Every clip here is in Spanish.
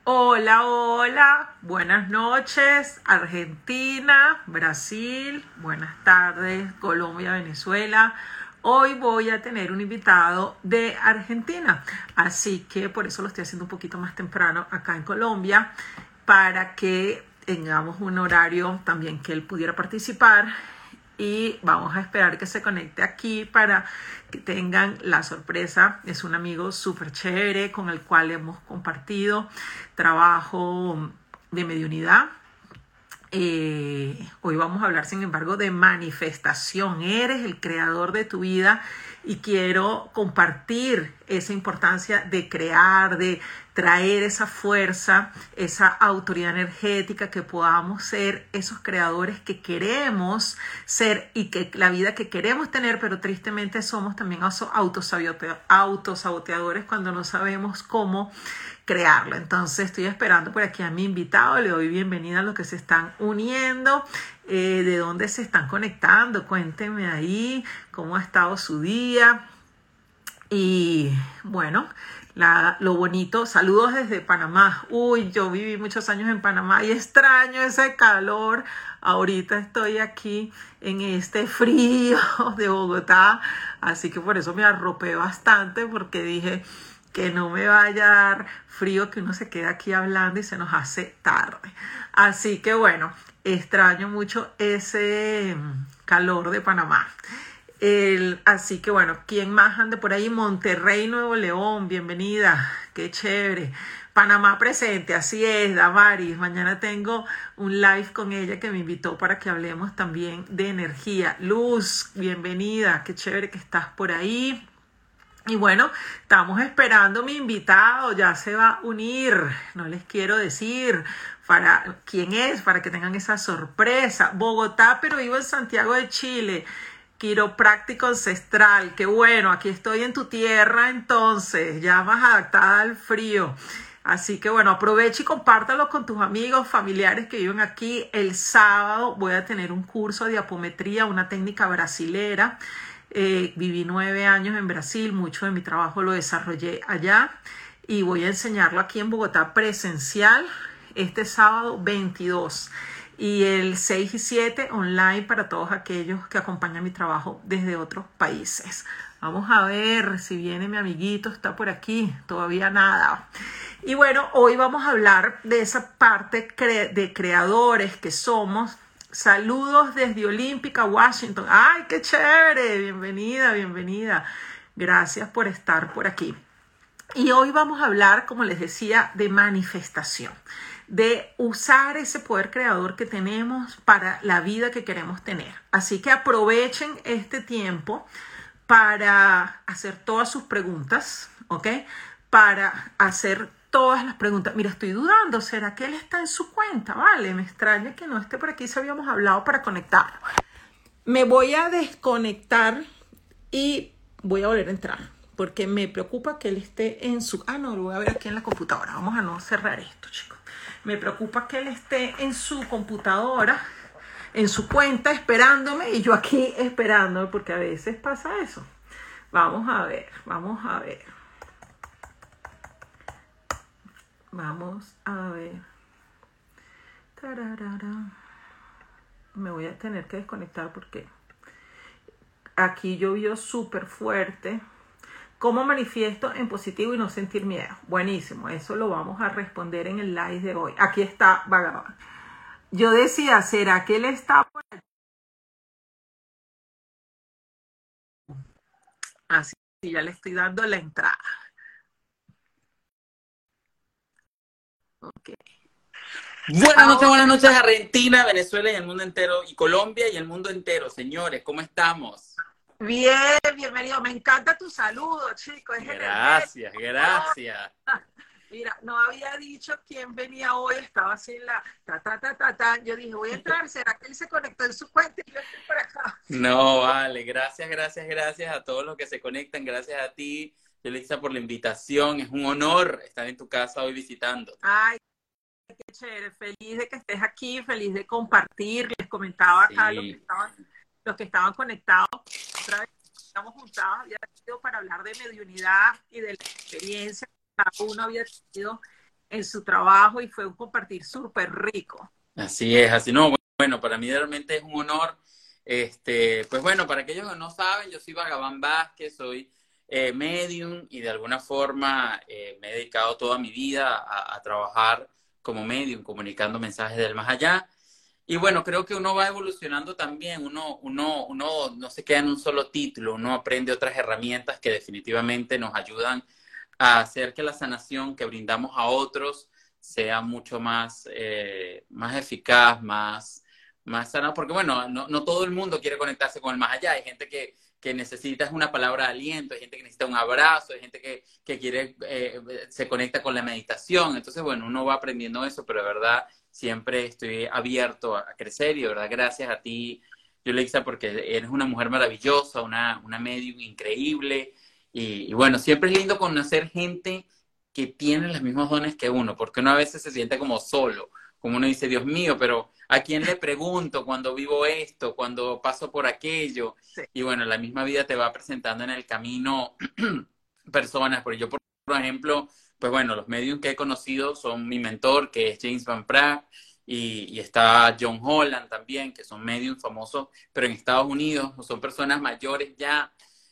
Hola, hola, buenas noches, Argentina, Brasil, buenas tardes, Colombia, Venezuela. Hoy voy a tener un invitado de Argentina, así que por eso lo estoy haciendo un poquito más temprano acá en Colombia, para que tengamos un horario también que él pudiera participar y vamos a esperar que se conecte aquí para que tengan la sorpresa. Es un amigo súper chévere con el cual hemos compartido trabajo de mediunidad. Hoy vamos a hablar, sin embargo, de manifestación. Eres el creador de tu vida y quiero compartir esa importancia de crear, de traer esa fuerza, esa autoridad energética, que podamos ser esos creadores que queremos ser y que la vida que queremos tener, pero tristemente somos también autosaboteadores cuando no sabemos cómo crearlo. Entonces estoy esperando por aquí a mi invitado, le doy bienvenida a los que se están uniendo, de dónde se están conectando, cuéntenme ahí cómo ha estado su día. Y bueno, lo bonito, saludos desde Panamá. Uy, yo viví muchos años en Panamá y extraño ese calor. Ahorita estoy aquí en este frío de Bogotá, así que por eso me arropé bastante, porque dije que no me vaya a dar frío, que uno se queda aquí hablando y se nos hace tarde. Así que bueno, extraño mucho ese calor de Panamá. Así que bueno, ¿quién más ande por ahí? Monterrey, Nuevo León, bienvenida, qué chévere. Panamá presente, así es, Damaris. Mañana tengo un live con ella que me invitó para que hablemos también de energía. Luz, bienvenida, qué chévere que estás por ahí. Y bueno, estamos esperando mi invitado, ya se va a unir, no les quiero decir para quién es, para que tengan esa sorpresa. Bogotá, pero vivo en Santiago de Chile, quiropráctico ancestral, qué bueno, aquí estoy en tu tierra entonces, ya más adaptada al frío. Así que bueno, aprovecha y compártalo con tus amigos, familiares que viven aquí. El sábado voy a tener un curso de apometría, una técnica brasilera. Viví 9 años en Brasil, mucho de mi trabajo lo desarrollé allá y voy a enseñarlo aquí en Bogotá presencial este sábado 22 y el 6 y 7 online para todos aquellos que acompañan mi trabajo desde otros países. Vamos a ver si viene mi amiguito, está por aquí, todavía nada. Y bueno, hoy vamos a hablar de esa parte de creadores que somos. Saludos desde Olímpica, Washington. ¡Ay, qué chévere! Bienvenida, bienvenida. Gracias por estar por aquí. Y hoy vamos a hablar, como les decía, de manifestación, de usar ese poder creador que tenemos para la vida que queremos tener. Así que aprovechen este tiempo para hacer todas sus preguntas, ¿ok? Para hacer todas las preguntas. Mira, estoy dudando, ¿será que él está en su cuenta? Vale, me extraña que no esté por aquí, si habíamos hablado para conectar. Me voy a desconectar y voy a volver a entrar, porque me preocupa que él esté en su... Ah, no, lo voy a ver aquí en la computadora. Vamos a no cerrar esto, chicos. Me preocupa que él esté en su computadora, en su cuenta, esperándome, y yo aquí esperando, porque a veces pasa eso. Vamos a ver, vamos a ver. Vamos a ver. Tararara. Me voy a tener que desconectar porque aquí llovió súper fuerte. ¿Cómo manifiesto en positivo y no sentir miedo? Buenísimo, eso lo vamos a responder en el live de hoy. Aquí está Bhagavan. Yo decía, ¿será que él está por allí? Así, ya le estoy dando la entrada. Ok. Buenas Ahora, noches Argentina, Venezuela y el mundo entero, y Colombia y el mundo entero, señores, ¿cómo estamos? bien, bienvenido. Me encanta tu saludo, chico. Es Gracias, energético. gracias. Mira, no había dicho quién venía hoy, estaba así en la ta. Yo dije, voy a entrar, ¿será que él se conectó en su cuenta y yo estoy por acá? No, vale, gracias a todos los que se conectan, gracias a ti, Yelitza, por la invitación, es un honor estar en tu casa hoy visitándote. Ay, qué chévere, feliz de que estés aquí, feliz de compartir. Les comentaba acá Sí, los que estaban conectados, otra vez estamos juntados, había sido para hablar de mediunidad y de la experiencia que cada uno había tenido en su trabajo y fue un compartir súper rico. Así es, así no. Bueno, para mí realmente es un honor. Pues bueno, para aquellos que no saben, yo soy Vagabán Vázquez, soy medium y de alguna forma me he dedicado toda mi vida a trabajar como medium, comunicando mensajes del más allá. Y bueno, creo que uno va evolucionando también, uno no se queda en un solo título, uno aprende otras herramientas que definitivamente nos ayudan a hacer que la sanación que brindamos a otros sea mucho más, más eficaz, más sana, porque bueno, no todo el mundo quiere conectarse con el más allá, hay gente que necesita una palabra de aliento, hay gente que necesita un abrazo, hay gente que quiere, se conecta con la meditación, entonces bueno, uno va aprendiendo eso, pero de verdad siempre estoy abierto a crecer y de verdad gracias a ti, Yolixa, porque eres una mujer maravillosa, una medium increíble y bueno, siempre es lindo conocer gente que tiene los mismos dones que uno, porque uno a veces se siente como solo, como uno dice, Dios mío, pero ¿a quién le pregunto cuando vivo esto, cuando paso por aquello? Sí. Y bueno, la misma vida te va presentando en el camino personas, porque yo, por ejemplo, pues bueno, los medios que he conocido son mi mentor, que es James Van Praagh, y está John Holland también, que son medios famosos, pero en Estados Unidos, son personas mayores ya.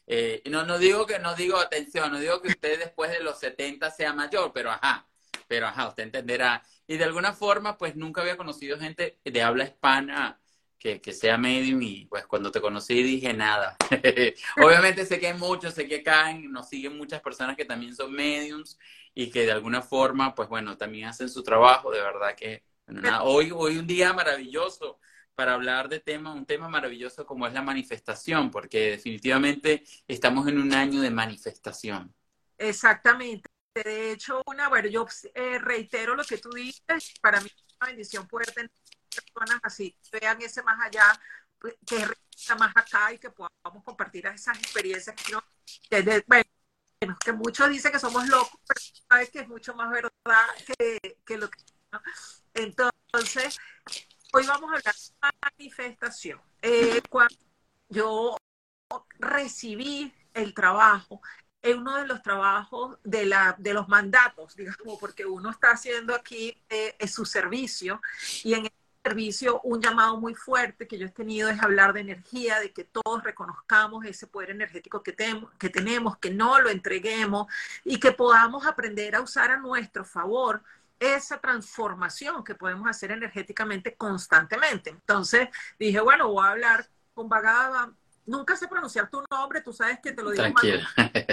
No digo, atención, no digo que usted después de los 70 sea mayor, pero ajá, usted entenderá. Y de alguna forma, pues nunca había conocido gente de habla hispana que sea medium y pues cuando te conocí dije nada. Obviamente sé que hay muchos, sé que acá nos siguen muchas personas que también son mediums y que de alguna forma, pues bueno, también hacen su trabajo, de verdad que, bueno, nada, hoy un día maravilloso para hablar de un tema maravilloso como es la manifestación, porque definitivamente estamos en un año de manifestación. Exactamente. De hecho, bueno, yo reitero lo que tú dices, para mí es una bendición poder tener personas así, que vean ese más allá, pues, que está más acá y que podamos compartir esas experiencias, ¿no? Bueno, que muchos dicen que somos locos, pero sabes que es mucho más verdad que lo que... ¿no? Entonces, hoy vamos a hablar de manifestación. Cuando yo recibí el trabajo, es uno de los trabajos de los mandatos, digamos, porque uno está haciendo aquí su servicio y en el servicio un llamado muy fuerte que yo he tenido es hablar de energía, de que todos reconozcamos ese poder energético que tenemos, que no lo entreguemos y que podamos aprender a usar a nuestro favor esa transformación que podemos hacer energéticamente constantemente. Entonces dije, bueno, voy a hablar con Vagada. Nunca sé pronunciar tu nombre, tú sabes que te lo digo mal. Tranquila.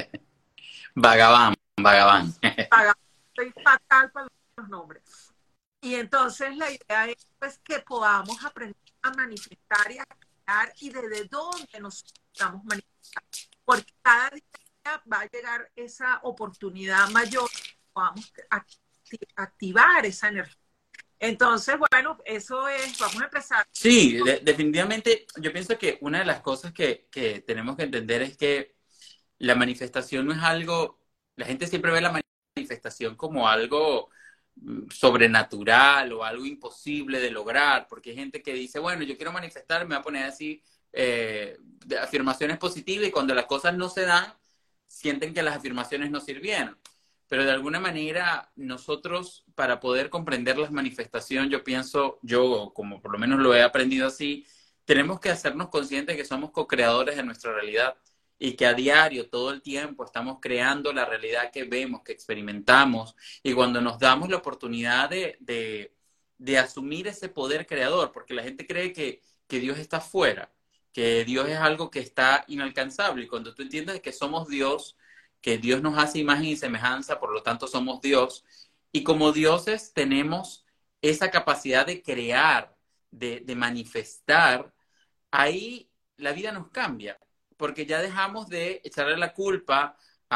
Vagabán, vagabán. Vagada, soy fatal para los nombres. Y entonces la idea es pues, que podamos aprender a manifestar y a crear y desde dónde nos estamos manifestando. Porque cada día va a llegar esa oportunidad mayor, podamos activar esa energía. Entonces, bueno, eso es, vamos a empezar. Sí, definitivamente yo pienso que una de las cosas que tenemos que entender es que la manifestación no es algo, la gente siempre ve la manifestación como algo sobrenatural o algo imposible de lograr, porque hay gente que dice, bueno, yo quiero manifestar, me voy a poner así de afirmaciones positivas y cuando las cosas no se dan, sienten que las afirmaciones no sirvieron. Pero de alguna manera nosotros para poder comprender las manifestaciones, yo pienso, yo como por lo menos lo he aprendido así, tenemos que hacernos conscientes que somos co-creadores de nuestra realidad y que a diario, todo el tiempo, estamos creando la realidad que vemos, que experimentamos, y cuando nos damos la oportunidad de asumir ese poder creador, porque la gente cree que Dios está fuera, que Dios es algo que está inalcanzable, y cuando tú entiendes que somos Dios, que Dios nos hace imagen y semejanza, por lo tanto somos Dios, y como dioses tenemos esa capacidad de crear, de manifestar, ahí la vida nos cambia, porque ya dejamos de echarle la culpa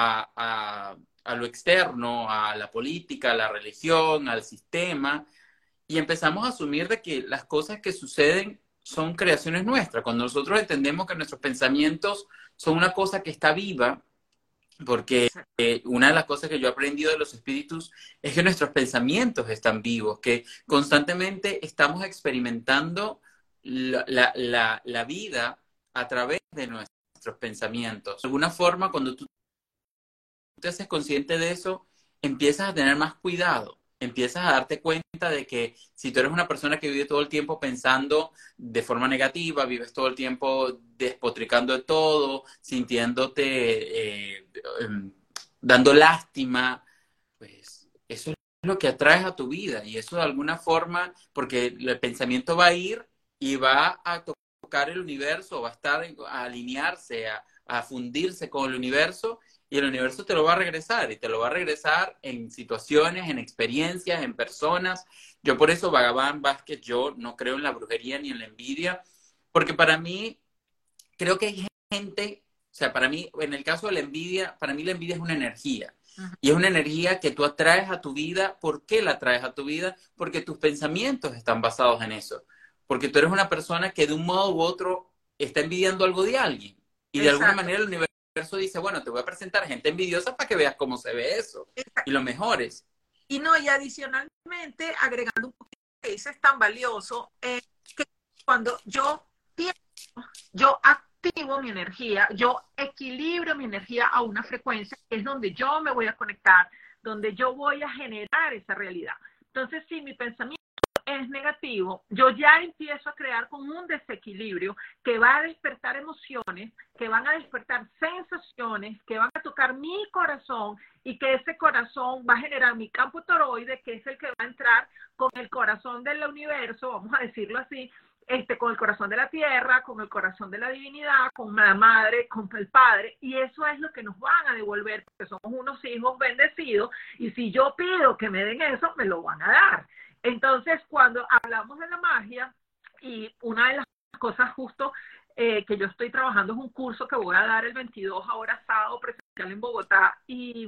a lo externo, a la política, a la religión, al sistema, y empezamos a asumir de que las cosas que suceden son creaciones nuestras. Cuando nosotros entendemos que nuestros pensamientos son una cosa que está viva, porque una de las cosas que yo he aprendido de los espíritus es que nuestros pensamientos están vivos, que constantemente estamos experimentando la vida a través de nuestros pensamientos. De alguna forma, cuando tú te haces consciente de eso, empiezas a tener más cuidado, empiezas a darte cuenta de que si tú eres una persona que vive todo el tiempo pensando de forma negativa, vives todo el tiempo despotricando de todo, sintiéndote, dando lástima, pues eso es lo que atraes a tu vida y eso de alguna forma, porque el pensamiento va a ir y va a tocar el universo, va a estar a alinearse, a fundirse con el universo y el universo te lo va a regresar y te lo va a regresar en situaciones, en experiencias, en personas. Yo por eso, Bhagavan Vázquez, yo no creo en la brujería ni en la envidia, porque para mí creo que hay gente, o sea, para mí, en el caso de la envidia, para mí la envidia es una energía. Ujú. Y es una energía que tú atraes a tu vida. ¿Por qué la atraes a tu vida? Porque tus pensamientos están basados en eso. Porque tú eres una persona que de un modo u otro está envidiando algo de alguien. Y de alguna Exacto. manera el universo dice, bueno, te voy a presentar gente envidiosa para que veas cómo se ve eso. Y lo mejor es, Y no, y adicionalmente, agregando un poquito que dices tan valioso, que cuando yo pienso, yo activo mi energía, yo equilibro mi energía a una frecuencia que es donde yo me voy a conectar, donde yo voy a generar esa realidad. Entonces, si mi pensamiento es negativo, yo ya empiezo a crear como un desequilibrio que va a despertar emociones, que van a despertar sensaciones, que van a tocar mi corazón y que ese corazón va a generar mi campo toroide, que es el que va a entrar con el corazón del universo, vamos a decirlo así, con el corazón de la tierra, con el corazón de la divinidad, con la madre, con el padre, y eso es lo que nos van a devolver, porque somos unos hijos bendecidos, y si yo pido que me den eso, me lo van a dar. Entonces, cuando hablamos de la magia, y una de las cosas justo que yo estoy trabajando es un curso que voy a dar el 22 ahora sábado presencial en Bogotá y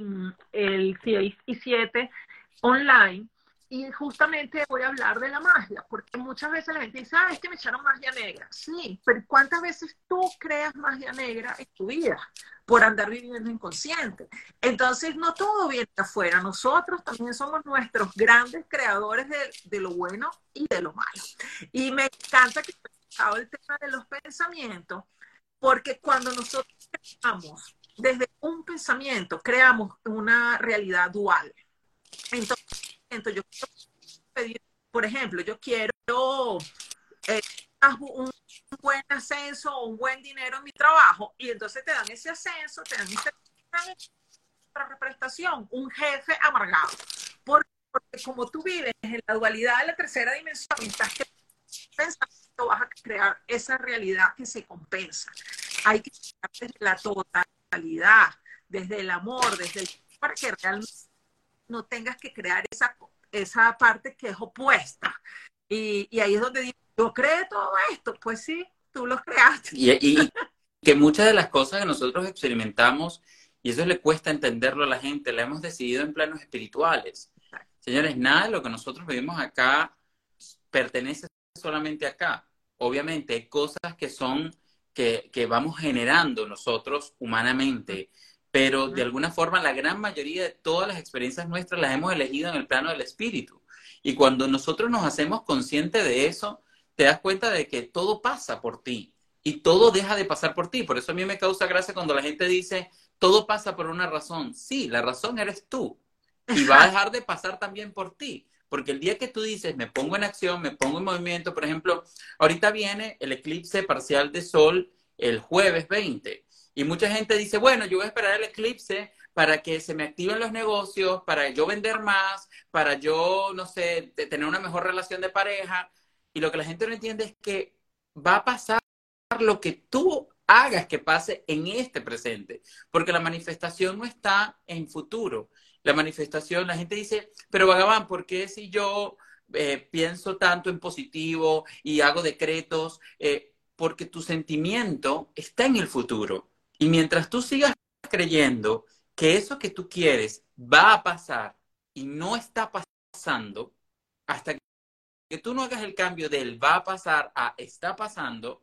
el 6 y 7 online. Y justamente voy a hablar de la magia, porque muchas veces la gente dice, ah, es que me echaron magia negra. Sí, pero ¿cuántas veces tú creas magia negra en tu vida por andar viviendo inconsciente? Entonces, no todo viene de afuera. Nosotros también somos nuestros grandes creadores de lo bueno y de lo malo. Y me encanta que hayas tocado el tema de los pensamientos, porque cuando nosotros creamos desde un pensamiento, creamos una realidad dual. Entonces, yo quiero pedir, por ejemplo, yo quiero eh, un buen ascenso o un buen dinero en mi trabajo, y entonces te dan ese ascenso, te dan esa representación, un jefe amargado. Porque como tú vives en la dualidad de la tercera dimensión, estás pensando, vas a crear esa realidad que se compensa. Hay que crear desde la totalidad, desde el amor, desde el para que realmente no tengas que crear esa parte que es opuesta. Y ahí es donde digo, yo creé todo esto. Pues sí, tú lo creaste. y que muchas de las cosas que nosotros experimentamos, y eso le cuesta entenderlo a la gente, la hemos decidido en planos espirituales. Señores, nada de lo que nosotros vivimos acá pertenece solamente acá. Obviamente hay cosas que son, que vamos generando nosotros humanamente, pero de alguna forma la gran mayoría de todas las experiencias nuestras las hemos elegido en el plano del espíritu. Y cuando nosotros nos hacemos conscientes de eso, te das cuenta de que todo pasa por ti y todo deja de pasar por ti. Por eso a mí me causa gracia cuando la gente dice, todo pasa por una razón. Sí, la razón eres tú. Y va a dejar de pasar también por ti. Porque el día que tú dices, me pongo en acción, me pongo en movimiento, por ejemplo, ahorita viene el eclipse parcial de sol el jueves 20. Y mucha gente dice, bueno, yo voy a esperar el eclipse para que se me activen los negocios, para yo vender más, para yo, no sé, tener una mejor relación de pareja. Y lo que la gente no entiende es que va a pasar lo que tú hagas que pase en este presente, porque la manifestación no está en futuro. La manifestación, la gente dice, pero Bhagavan, ¿por qué si yo pienso tanto en positivo y hago decretos? Porque tu sentimiento está en el futuro. Y mientras tú sigas creyendo que eso que tú quieres va a pasar y no está pasando, hasta que tú no hagas el cambio del va a pasar a está pasando,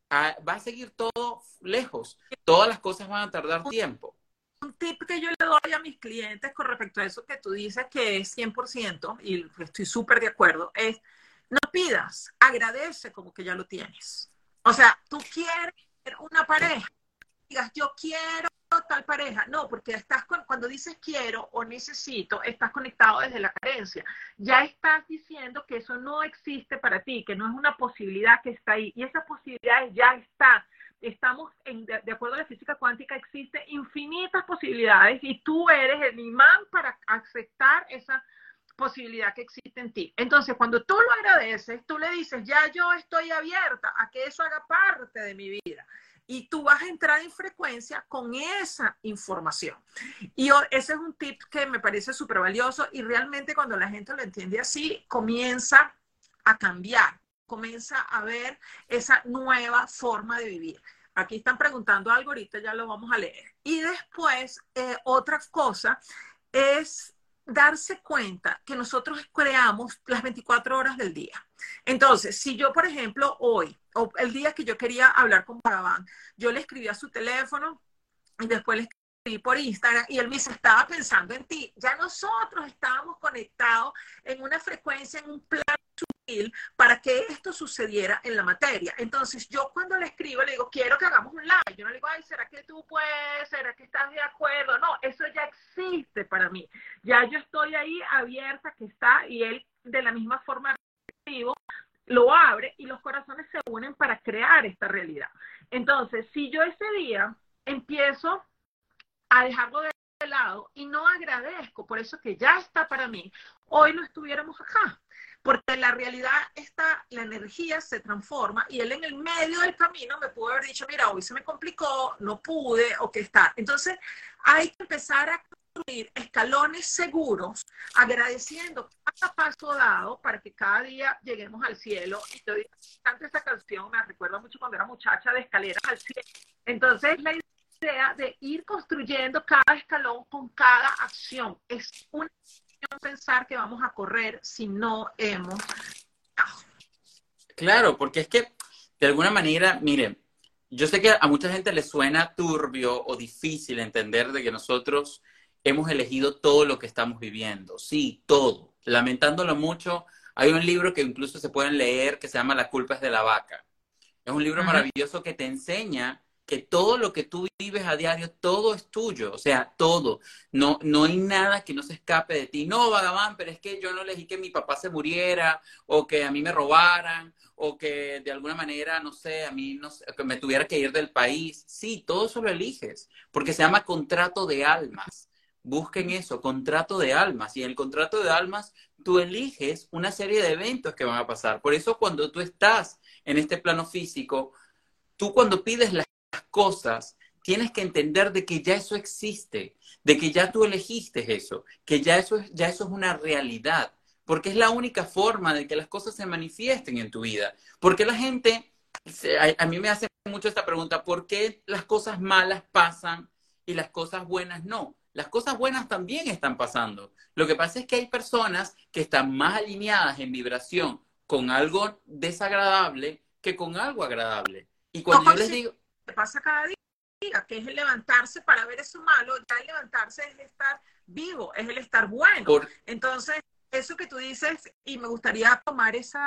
va a seguir todo lejos. Todas las cosas van a tardar tiempo. Un tip que yo le doy a mis clientes con respecto a eso que tú dices que es 100% y estoy súper de acuerdo, es no pidas, agradece como que ya lo tienes. O sea, tú quieres una pareja, digas, yo quiero tal pareja. No, porque cuando dices quiero o necesito, estás conectado desde la carencia. Ya estás diciendo que eso no existe para ti, que no es una posibilidad que está ahí. Y esa posibilidad ya está. Estamos, de acuerdo a la física cuántica, existen infinitas posibilidades y tú eres el imán para aceptar esa posibilidad que existe en ti. Entonces, cuando tú lo agradeces, tú le dices, ya yo estoy abierta a que eso haga parte de mi vida. Y tú vas a entrar en frecuencia con esa información. Y ese es un tip que me parece súper valioso y realmente cuando la gente lo entiende así, comienza a cambiar, comienza a ver esa nueva forma de vivir. Aquí están preguntando algo, ahorita ya lo vamos a leer. Y después, otra cosa es darse cuenta que nosotros creamos las 24 horas del día. Entonces, si yo, por ejemplo, hoy, o el día que yo quería hablar con Bhagavan, yo le escribí a su teléfono y después le escribí por Instagram y él me dice, estaba pensando en ti. Ya nosotros estábamos conectados en una frecuencia, en un plan sutil para que esto sucediera en la materia. Entonces, yo cuando le escribo, le digo, quiero que hagamos un live. Yo no le digo, ay, ¿será que tú puedes? ¿Será que estás de acuerdo? No, eso ya existe para mí. Ya yo estoy ahí abierta que está y él de la misma forma lo abre y los corazones se unen para crear esta realidad. Entonces, si yo ese día empiezo a dejarlo de lado y no agradezco por eso que ya está para mí, hoy no estuviéramos acá. Porque la realidad está, la energía se transforma y él en el medio del camino me pudo haber dicho, mira, hoy se me complicó, no pude o qué está. Entonces hay que empezar a construir escalones seguros, agradeciendo cada paso dado para que cada día lleguemos al cielo. Y yo digo, esta canción me recuerda mucho cuando era muchacha de Escaleras al Cielo. Entonces la idea de ir construyendo cada escalón con cada acción es una pensar que vamos a correr si no hemos... Claro, porque es que de alguna manera, miren, yo sé que a mucha gente le suena turbio o difícil entender de que nosotros hemos elegido todo lo que estamos viviendo. Sí, todo. Lamentándolo mucho, hay un libro que incluso se pueden leer que se llama La culpa es de la vaca. Es un libro maravilloso que te enseña que todo lo que tú vives a diario, todo es tuyo, o sea, todo. No, no hay nada que no se escape de ti. No, Bhagavan, pero es que yo no elegí que mi papá se muriera, o que a mí me robaran, o que de alguna manera, no sé, a mí no sé, que me tuviera que ir del país. Sí, todo eso lo eliges, porque se llama contrato de almas. Busquen eso, contrato de almas. Y en el contrato de almas tú eliges una serie de eventos que van a pasar. Por eso cuando tú estás en este plano físico, tú cuando pides las cosas, tienes que entender de que ya eso existe, de que ya tú elegiste eso, que ya eso es una realidad, porque es la única forma de que las cosas se manifiesten en tu vida. Porque la gente, a mí me hace mucho esta pregunta, ¿por qué las cosas malas pasan y las cosas buenas no? Las cosas buenas también están pasando. Lo que pasa es que hay personas que están más alineadas en vibración con algo desagradable que con algo agradable. Y cuando yo les digo... ¿Qué pasa cada día? Que es el levantarse para ver eso malo, ya el levantarse es el estar vivo, es el estar bueno. Entonces, eso que tú dices, y me gustaría tomar eso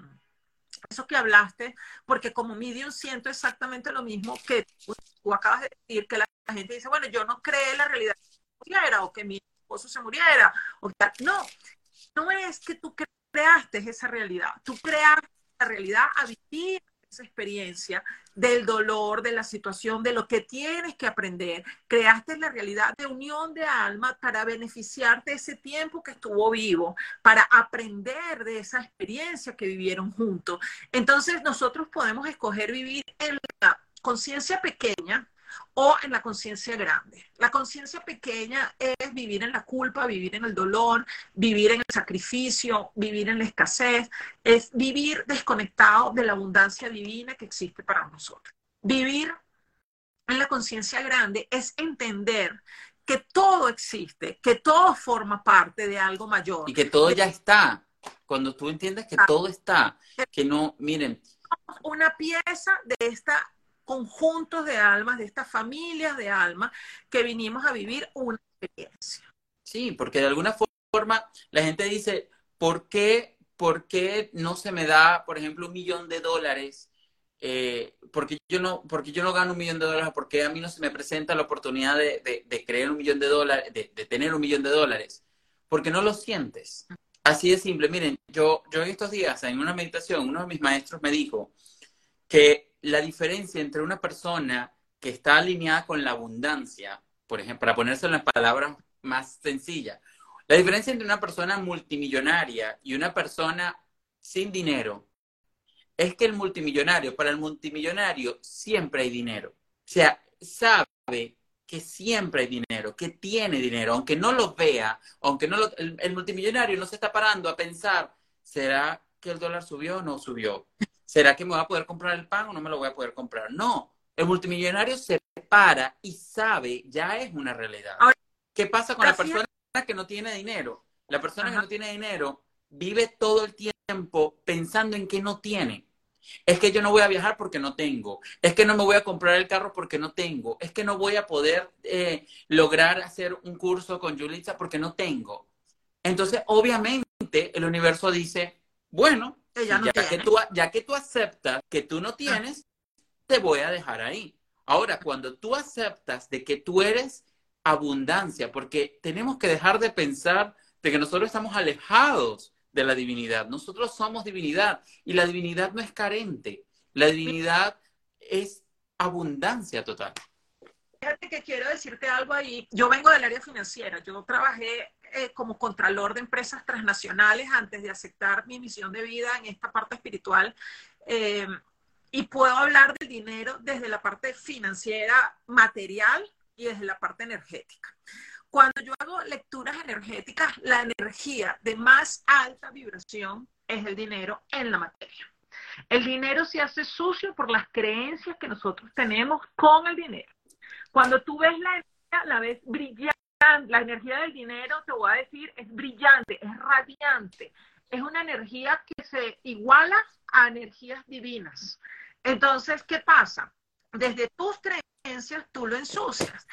que hablaste, porque como medium siento exactamente lo mismo que tú acabas de decir, que la gente dice, bueno, yo no creé la realidad que muriera, o que mi esposo se muriera, o que... No, no es que tú creaste esa realidad, tú creaste la realidad a vivir esa experiencia del dolor, de la situación, de lo que tienes que aprender. Creaste la realidad de unión de alma para beneficiarte ese tiempo que estuvo vivo, para aprender de esa experiencia que vivieron juntos. Entonces nosotros podemos escoger vivir en la conciencia pequeña o en la conciencia grande. La conciencia pequeña es vivir en la culpa, vivir en el dolor, vivir en el sacrificio, vivir en la escasez, es vivir desconectado de la abundancia divina que existe para nosotros. Vivir en la conciencia grande es entender que todo existe, que todo forma parte de algo mayor. Y que todo ya está. Cuando tú entiendes que todo está, que no, miren. Una pieza de esta conjuntos de almas, de estas familias de almas que vinimos a vivir una experiencia. Sí, porque de alguna forma la gente dice, por qué no se me da, por ejemplo, $1.000.000 porque yo no gano $1.000.000? ¿Por qué a mí no se me presenta la oportunidad de crear $1.000.000, de tener $1.000.000? Porque no lo sientes. Así de simple. Miren, yo en estos días, en una meditación, uno de mis maestros me dijo que la diferencia entre una persona que está alineada con la abundancia, por ejemplo, para ponérselo en palabras más sencillas, la diferencia entre una persona multimillonaria y una persona sin dinero es que para el multimillonario siempre hay dinero. O sea, sabe que siempre hay dinero, que tiene dinero, aunque no lo vea, aunque no lo, el multimillonario no se está parando a pensar, ¿será que el dólar subió o no subió? ¿Será que me voy a poder comprar el pan o no me lo voy a poder comprar? No, el multimillonario se para y sabe, ya es una realidad. Ahora, ¿Qué pasa con la persona que no tiene dinero? La persona que no tiene dinero vive todo el tiempo pensando en que no tiene. Es que yo no voy a viajar porque no tengo. Es que no me voy a comprar el carro porque no tengo. Es que no voy a poder lograr hacer un curso con Yulitza porque no tengo. Entonces, obviamente, el universo dice, bueno, ella no tiene. ya que tú aceptas que tú no tienes, te voy a dejar ahí. Ahora, cuando tú aceptas de que tú eres abundancia, porque tenemos que dejar de pensar de que nosotros estamos alejados de la divinidad. Nosotros somos divinidad y la divinidad no es carente. La divinidad es abundancia total. Fíjate que quiero decirte algo ahí. Yo vengo del área financiera. Yo trabajé como contralor de empresas transnacionales antes de aceptar mi misión de vida en esta parte espiritual. Eh, y puedo hablar del dinero desde la parte financiera material y desde la parte energética. Cuando yo hago lecturas energéticas, la energía de más alta vibración es el dinero en la materia. El dinero se hace sucio por las creencias que nosotros tenemos con el dinero. Cuando tú ves la energía, la ves brillante. La energía del dinero, te voy a decir, es brillante, es radiante. Es una energía que se iguala a energías divinas. Entonces, ¿qué pasa? Desde tus creencias, tú lo ensucias.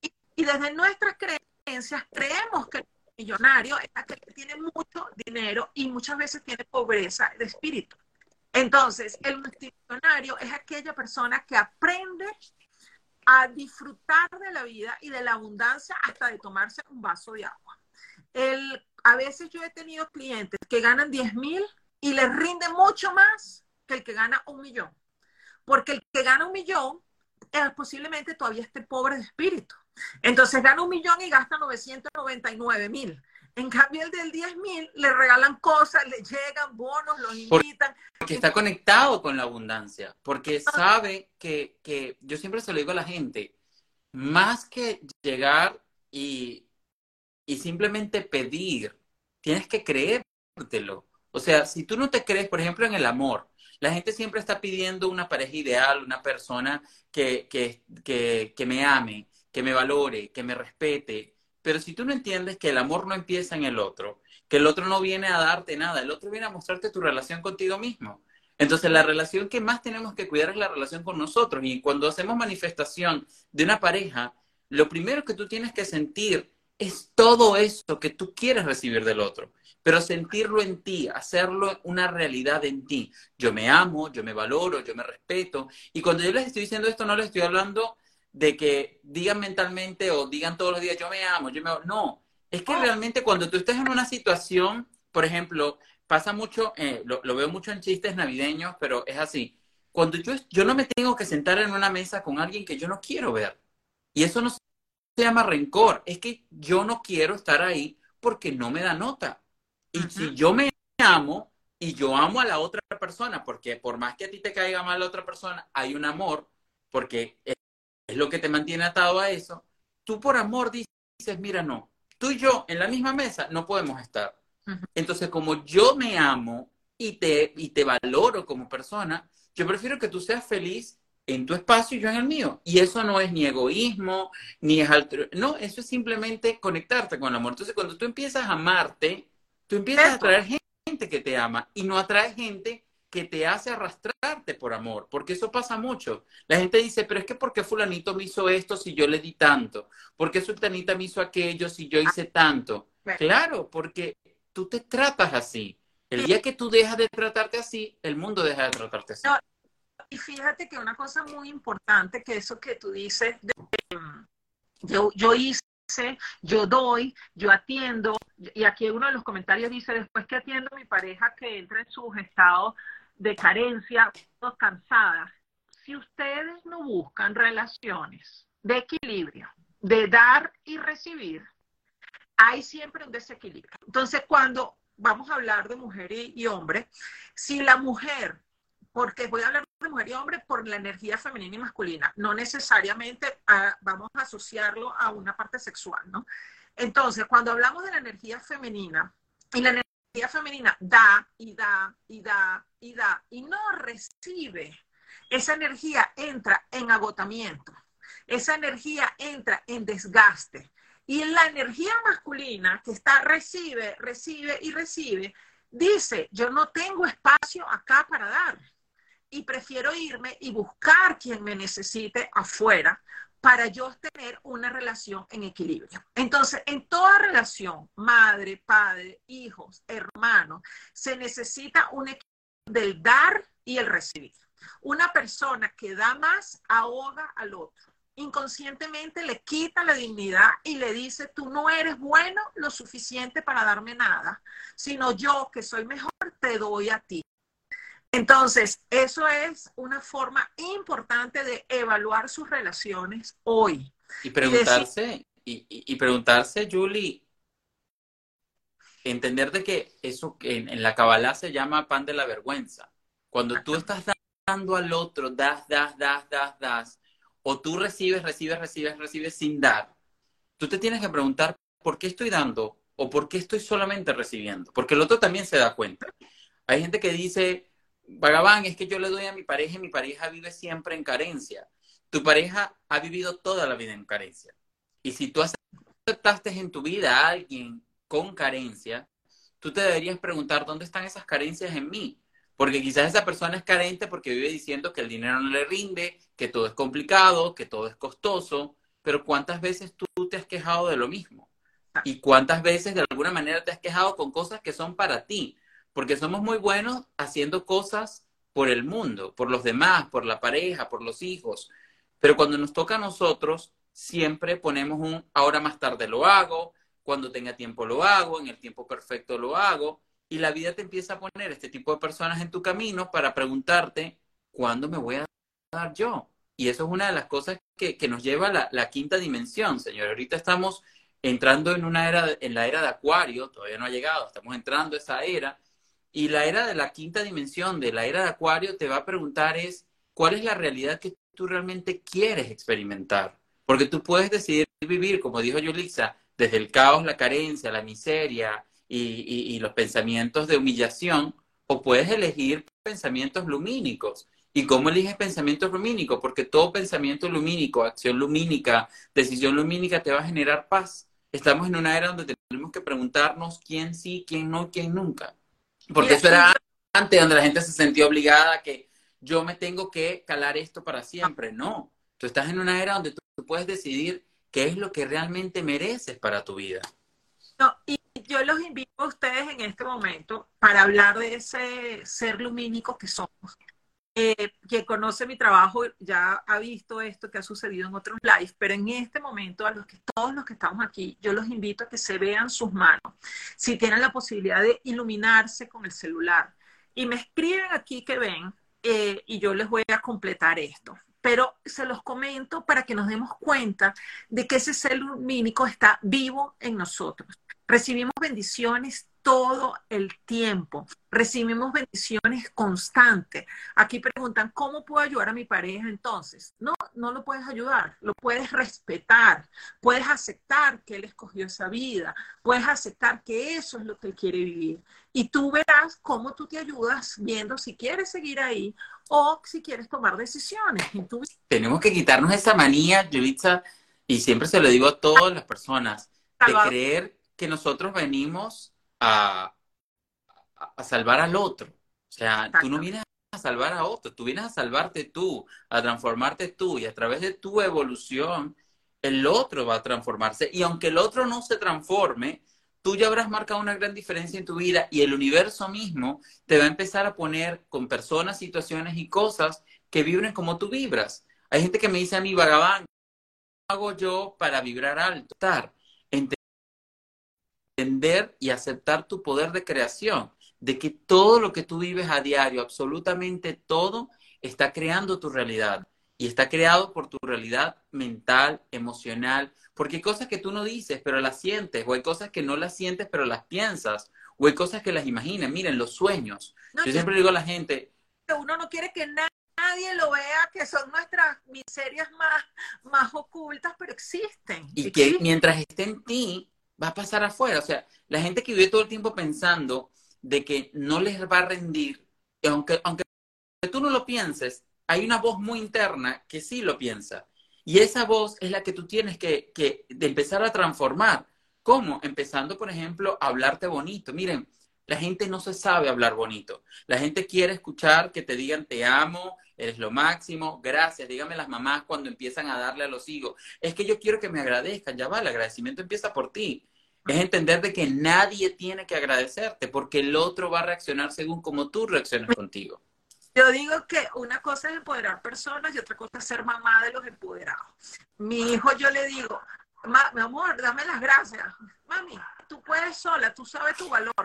Y desde nuestras creencias, creemos que el millonario es aquel que tiene mucho dinero y muchas veces tiene pobreza de espíritu. Entonces, el multimillonario es aquella persona que aprende a disfrutar de la vida y de la abundancia hasta de tomarse un vaso de agua. A veces yo he tenido clientes que ganan 10,000 y les rinde mucho más que el que gana 1,000,000. Porque el que gana 1,000,000 posiblemente todavía esté pobre de espíritu. Entonces gana 1,000,000 y gasta 999,000. En cambio, el del 10,000 le regalan cosas, le llegan bonos, los invitan. Porque está conectado con la abundancia, porque sabe que yo siempre se lo digo a la gente, más que llegar y simplemente pedir, tienes que creértelo. O sea, si tú no te crees, por ejemplo, en el amor, la gente siempre está pidiendo una pareja ideal, una persona que me ame, que me valore, que me respete. Pero si tú no entiendes que el amor no empieza en el otro, que el otro no viene a darte nada, el otro viene a mostrarte tu relación contigo mismo. Entonces, la relación que más tenemos que cuidar es la relación con nosotros. Y cuando hacemos manifestación de una pareja, lo primero que tú tienes que sentir es todo eso que tú quieres recibir del otro, pero sentirlo en ti, hacerlo una realidad en ti. Yo me amo, yo me valoro, yo me respeto. Y cuando yo les estoy diciendo esto, no les estoy hablando de que digan mentalmente o digan todos los días, yo me amo, yo me amo. No, es que realmente cuando tú estás en una situación, por ejemplo, pasa mucho, lo veo mucho en chistes navideños, pero es así. Cuando yo no me tengo que sentar en una mesa con alguien que yo no quiero ver. Y eso no se llama rencor, es que yo no quiero estar ahí porque no me da nota. Y si yo me amo y yo amo a la otra persona, porque por más que a ti te caiga mal la otra persona, hay un amor, porque es lo que te mantiene atado a eso, tú por amor dices, mira, no, tú y yo en la misma mesa no podemos estar. Entonces, como yo me amo y te valoro como persona, yo prefiero que tú seas feliz en tu espacio y yo en el mío. Y eso no es ni egoísmo, ni es no, eso es simplemente conectarte con el amor. Entonces, cuando tú empiezas a amarte, tú empiezas a atraer gente que te ama y no atraes gente que te hace arrastrarte por amor, porque eso pasa mucho. La gente dice, pero es que ¿por qué fulanito me hizo esto si yo le di tanto? ¿Por qué sultanita me hizo aquello si yo hice tanto? Claro, porque tú te tratas así. El día que tú dejas de tratarte así, el mundo deja de tratarte así. No, Y fíjate que una cosa muy importante, que eso que tú dices, yo hice, yo doy, yo atiendo, y aquí uno de los comentarios dice, después que atiendo a mi pareja que entra en sus estados de carencia, cansadas, si ustedes no buscan relaciones de equilibrio, de dar y recibir, hay siempre un desequilibrio. Entonces, cuando vamos a hablar de mujer y hombre, si la mujer, porque voy a hablar de mujer y hombre por la energía femenina y masculina, no necesariamente vamos a asociarlo a una parte sexual, ¿no? Entonces, cuando hablamos de la energía femenina, y la energía femenina da y da y da y da y no recibe, esa energía entra en agotamiento, esa energía entra en desgaste. Y la energía masculina que está recibe, recibe y recibe, dice, yo no tengo espacio acá para dar y prefiero irme y buscar quien me necesite afuera para yo tener una relación en equilibrio. Entonces, en toda relación, madre, padre, hijos, hermanos, se necesita un equilibrio del dar y el recibir. Una persona que da más ahoga al otro. Inconscientemente le quita la dignidad y le dice, tú no eres bueno lo suficiente para darme nada, sino yo que soy mejor te doy a ti. Entonces, eso es una forma importante de evaluar sus relaciones hoy. Y decir, preguntarse, y preguntarse, Julie, entender de que eso que en la Kabbalah se llama pan de la vergüenza. Cuando tú estás dando al otro, das, o tú recibes sin dar, tú te tienes que preguntar por qué estoy dando o por qué estoy solamente recibiendo, porque el otro también se da cuenta. Hay gente que dice, Bhagavan, es que yo le doy a mi pareja y mi pareja vive siempre en carencia. Tu pareja ha vivido toda la vida en carencia. Y si tú aceptaste en tu vida a alguien con carencia, tú te deberías preguntar dónde están esas carencias en mí. Porque quizás esa persona es carente porque vive diciendo que el dinero no le rinde, que todo es complicado, que todo es costoso, pero ¿cuántas veces tú te has quejado de lo mismo? ¿Y cuántas veces de alguna manera te has quejado con cosas que son para ti? Porque somos muy buenos haciendo cosas por el mundo, por los demás, por la pareja, por los hijos. Pero cuando nos toca a nosotros, siempre ponemos un ahora más tarde lo hago, cuando tenga tiempo lo hago, en el tiempo perfecto lo hago. Y la vida te empieza a poner este tipo de personas en tu camino para preguntarte, ¿cuándo me voy a dar yo? Y eso es una de las cosas que nos lleva a la quinta dimensión, señor. Ahorita estamos entrando en una era, en la era de Acuario, todavía no ha llegado, estamos entrando a esa era, y la era de la quinta dimensión, de la era de Acuario, te va a preguntar es, ¿cuál es la realidad que tú realmente quieres experimentar? Porque tú puedes decidir vivir, como dijo Yulisa, desde el caos, la carencia, la miseria y los pensamientos de humillación, o puedes elegir pensamientos lumínicos. ¿Y cómo eliges pensamientos lumínicos? Porque todo pensamiento lumínico, acción lumínica, decisión lumínica te va a generar paz. Estamos en una era donde tenemos que preguntarnos quién sí, quién no, quién nunca. Porque mira, eso era antes donde la gente se sentía obligada a que yo me tengo que calar esto para siempre. No, tú estás en una era donde tú puedes decidir qué es lo que realmente mereces para tu vida. no, y yo los invito a ustedes en este momento para hablar de ese ser lumínico que somos. Quien conoce mi trabajo ya ha visto esto que ha sucedido en otros lives, pero en este momento todos los que estamos aquí, yo los invito a que se vean sus manos, si tienen la posibilidad de iluminarse con el celular y me escriben aquí que ven y yo les voy a completar esto. Pero se los comento para que nos demos cuenta de que ese ser lumínico está vivo en nosotros. Recibimos bendiciones todo el tiempo, recibimos bendiciones constantes. Aquí preguntan, ¿cómo puedo ayudar a mi pareja entonces? No, no lo puedes ayudar, lo puedes respetar, puedes aceptar que él escogió esa vida, puedes aceptar que eso es lo que él quiere vivir. Y tú verás cómo tú te ayudas viendo si quieres seguir ahí o si quieres tomar decisiones. Tenemos que quitarnos esa manía, Yulitza, y siempre se lo digo a todas las personas, de Salvador, creer que nosotros venimos a salvar al otro. O sea, tú no vienes a salvar a otro, tú vienes a salvarte tú, a transformarte tú, y a través de tu evolución, el otro va a transformarse. Y aunque el otro no se transforme, tú ya habrás marcado una gran diferencia en tu vida y el universo mismo te va a empezar a poner con personas, situaciones y cosas que vibren como tú vibras. Hay gente que me dice a mí, Bhagavan, ¿qué hago yo para vibrar alto? Entender y aceptar tu poder de creación, de que todo lo que tú vives a diario, absolutamente todo, está creando tu realidad. Y está creado por tu realidad mental, emocional, porque hay cosas que tú no dices, pero las sientes, o hay cosas que no las sientes, pero las piensas, o hay cosas que las imaginas. Miren, los sueños. No, Yo siempre digo a la gente, uno no quiere que nadie lo vea, que son nuestras miserias más ocultas, pero existen, y que existen. mientras esté en ti, va a pasar afuera. O sea, la gente que vive todo el tiempo pensando de que no les va a rendir, aunque tú no lo pienses, hay una voz muy interna que sí lo piensa. Y esa voz es la que tú tienes que de empezar a transformar. ¿Cómo? Empezando, por ejemplo, a hablarte bonito. Miren, la gente no se sabe hablar bonito. La gente quiere escuchar que te digan te amo, eres lo máximo, gracias. Dígame las mamás cuando empiezan a darle a los hijos. Es que yo quiero que me agradezcan. Ya va, el agradecimiento empieza por ti. Es entender de que nadie tiene que agradecerte porque el otro va a reaccionar según como tú reaccionas contigo. Yo digo que una cosa es empoderar personas y otra cosa es ser mamá de los empoderados. Mi hijo, yo le digo, mi amor, dame las gracias. Mami, tú puedes sola, tú sabes tu valor.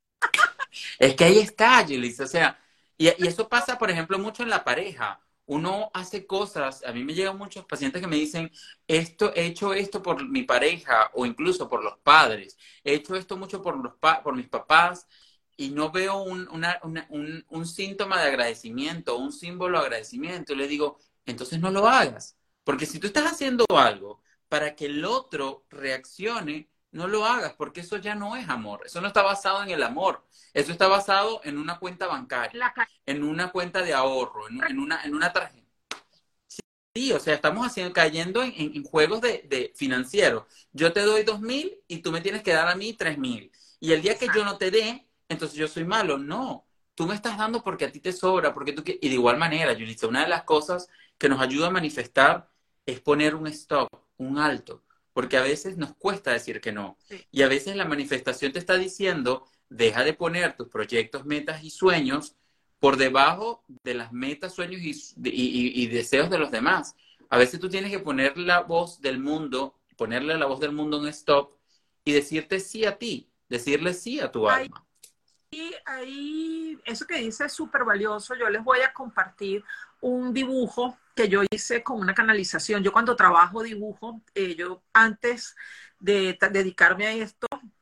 Es que ahí está, Yelisa. O sea, y eso pasa, por ejemplo, mucho en la pareja. Uno hace cosas, a mí me llegan muchos pacientes que me dicen, he hecho esto por mi pareja o incluso por los padres, he hecho esto mucho por mis papás y no veo un síntoma de agradecimiento, un símbolo de agradecimiento. Y le digo, entonces no lo hagas, porque si tú estás haciendo algo para que el otro reaccione, no lo hagas, porque eso ya no es amor, eso no está basado en el amor. Eso está basado en una cuenta bancaria, La en una cuenta de ahorro, en una tarjeta. Sí, o sea, estamos cayendo en juegos de financieros. Yo te doy 2.000 y tú me tienes que dar a mí 3.000. Y el día que yo no te dé, entonces yo soy malo. No, tú me estás dando porque a ti te sobra, porque tú Y de igual manera, Yulitza, una de las cosas que nos ayuda a manifestar es poner un stop, un alto, porque a veces nos cuesta decir que no. sí. Y a veces la manifestación te está diciendo, deja de poner tus proyectos, metas y sueños por debajo de las metas, sueños y deseos de los demás. A veces tú tienes que poner la voz del mundo, ponerle la voz del mundo un stop y decirte sí a ti, decirle sí a tu Ahí, alma. ahí, eso que dice es súper valioso. Yo les voy a compartir un dibujo que yo hice con una canalización. Yo cuando trabajo dibujo, yo antes de dedicarme a esto,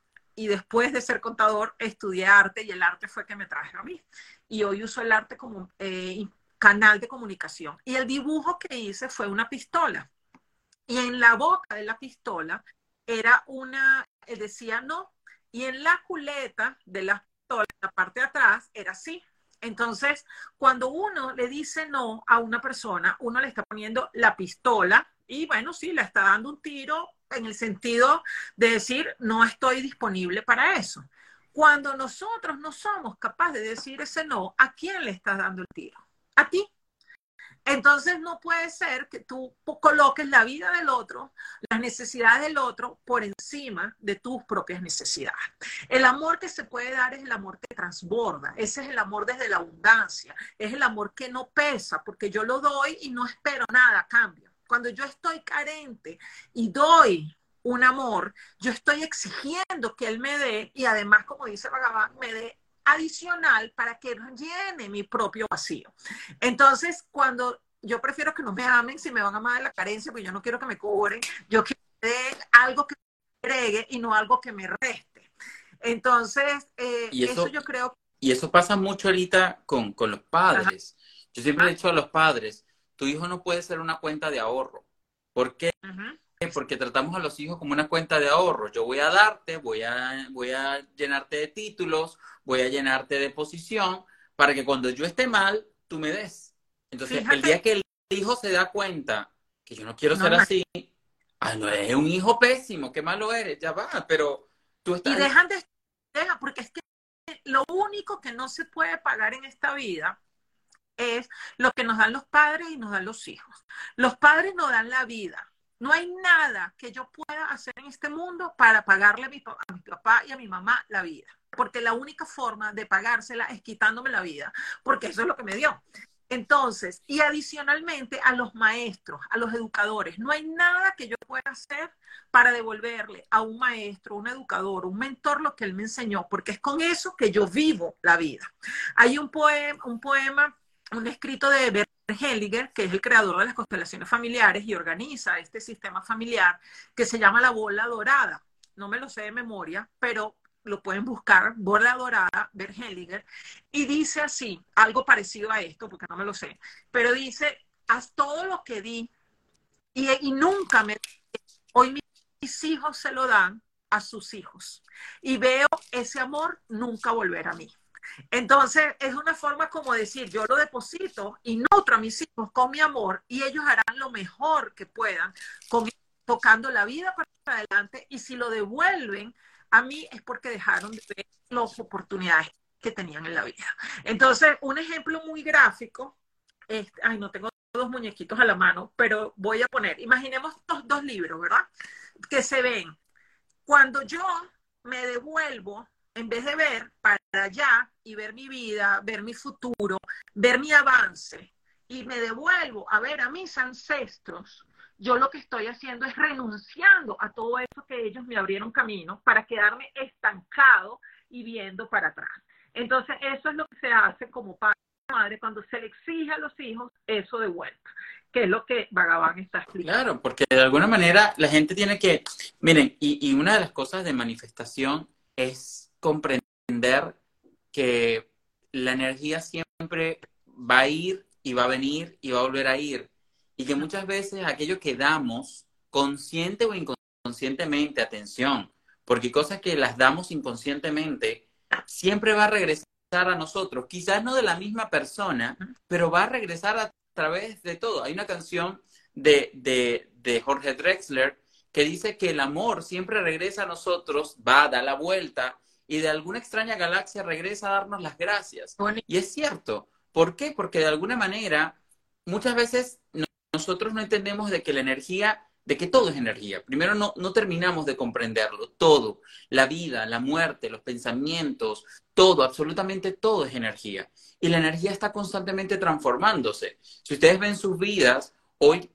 y después de ser contador estudié arte y el arte fue que me traje a mí. Y hoy uso el arte como canal de comunicación. Y el dibujo que hice fue una pistola. Y en la boca de la pistola era decía no. Y en la culeta de la pistola, la parte de atrás, era sí. Entonces, cuando uno le dice no a una persona, uno le está poniendo la pistola y bueno, sí, le está dando un tiro en el sentido de decir, no estoy disponible para eso. Cuando nosotros no somos capaces de decir ese no, ¿a quién le estás dando el tiro? A ti. Entonces no puede ser que tú coloques la vida del otro, las necesidades del otro por encima de tus propias necesidades. El amor que se puede dar es el amor que transborda, ese es el amor desde la abundancia, es el amor que no pesa, porque yo lo doy y no espero nada a cambio. Cuando yo estoy carente y doy un amor, yo estoy exigiendo que él me dé y además, como dice Bhagavan, me dé adicional para que llene mi propio vacío. Entonces, cuando yo prefiero que no me amen si me van a amar de la carencia, porque yo no quiero que me cobren, yo quiero que den algo que me agregue y no algo que me reste. Entonces, Y eso eso, yo creo que... y eso pasa mucho ahorita con los Ajá, padres. Yo siempre le he dicho a los padres, tu hijo no puede ser una cuenta de ahorro. ¿Por qué? ajá, Porque tratamos a los hijos como una cuenta de ahorro. Yo voy a darte, voy a llenarte de títulos, voy a llenarte de posición, para que cuando yo esté mal, tú me des. Entonces, el fíjate, día que el hijo se da cuenta que yo no quiero no, ser así, no, eres un hijo pésimo, qué malo eres, ya va, pero tú y estás... dejan de... porque es que lo único que no se puede pagar en esta vida es lo que nos dan los padres y nos dan los hijos. Los padres nos dan la vida. No hay nada que yo pueda hacer en este mundo para pagarle a mi papá y a mi mamá la vida. Porque la única forma de pagársela es quitándome la vida, porque eso es lo que me dio. Entonces, y adicionalmente a los maestros, a los educadores, no hay nada que yo pueda hacer para devolverle a un maestro, un educador, un mentor lo que él me enseñó, porque es con eso que yo vivo la vida. Hay un escrito de Bert Hellinger, que es el creador de las constelaciones familiares y organiza este sistema familiar, que se llama La Bola Dorada. No me lo sé de memoria, pero lo pueden buscar, Bola Dorada, Bert Hellinger, y dice así, algo parecido a esto, porque no me lo sé, pero dice, haz todo lo que di y nunca me... Hoy mis hijos se lo dan a sus hijos y veo ese amor nunca volver a mí. Entonces, es una forma como decir, yo lo deposito y nutro a mis hijos con mi amor y ellos harán lo mejor que puedan, con, tocando la vida para adelante, y si lo devuelven a mí es porque dejaron de ver las oportunidades que tenían en la vida. Entonces, un ejemplo muy gráfico, ay, no tengo dos muñequitos a la mano, pero voy a poner, imaginemos estos dos libros, ¿verdad? Que se ven. Cuando yo me devuelvo, en vez de ver para allá y ver mi vida, ver mi futuro, ver mi avance, y me devuelvo a ver a mis ancestros, yo lo que estoy haciendo es renunciando a todo eso que ellos me abrieron camino para quedarme estancado y viendo para atrás. Entonces, eso es lo que se hace como padre y madre cuando se le exige a los hijos eso de vuelta, que es lo que Bhagavan está explicando. Claro, porque de alguna manera la gente tiene que, miren, y una de las cosas de manifestación es comprender que la energía siempre va a ir y va a venir y va a volver a ir. Y que muchas veces aquello que damos, consciente o inconscientemente, atención, porque cosas que las damos inconscientemente, siempre va a regresar a nosotros. Quizás no de la misma persona, pero va a regresar a través de todo. Hay una canción de Jorge Drexler que dice que el amor siempre regresa a nosotros, va, da la vuelta, y de alguna extraña galaxia regresa a darnos las gracias. Y es cierto. ¿Por qué? Porque de alguna manera, muchas veces nosotros no entendemos de que la energía, de que todo es energía. Primero no terminamos de comprenderlo. Todo, la vida, la muerte, los pensamientos, todo, absolutamente todo es energía. Y la energía está constantemente transformándose. Si ustedes ven sus vidas, hoy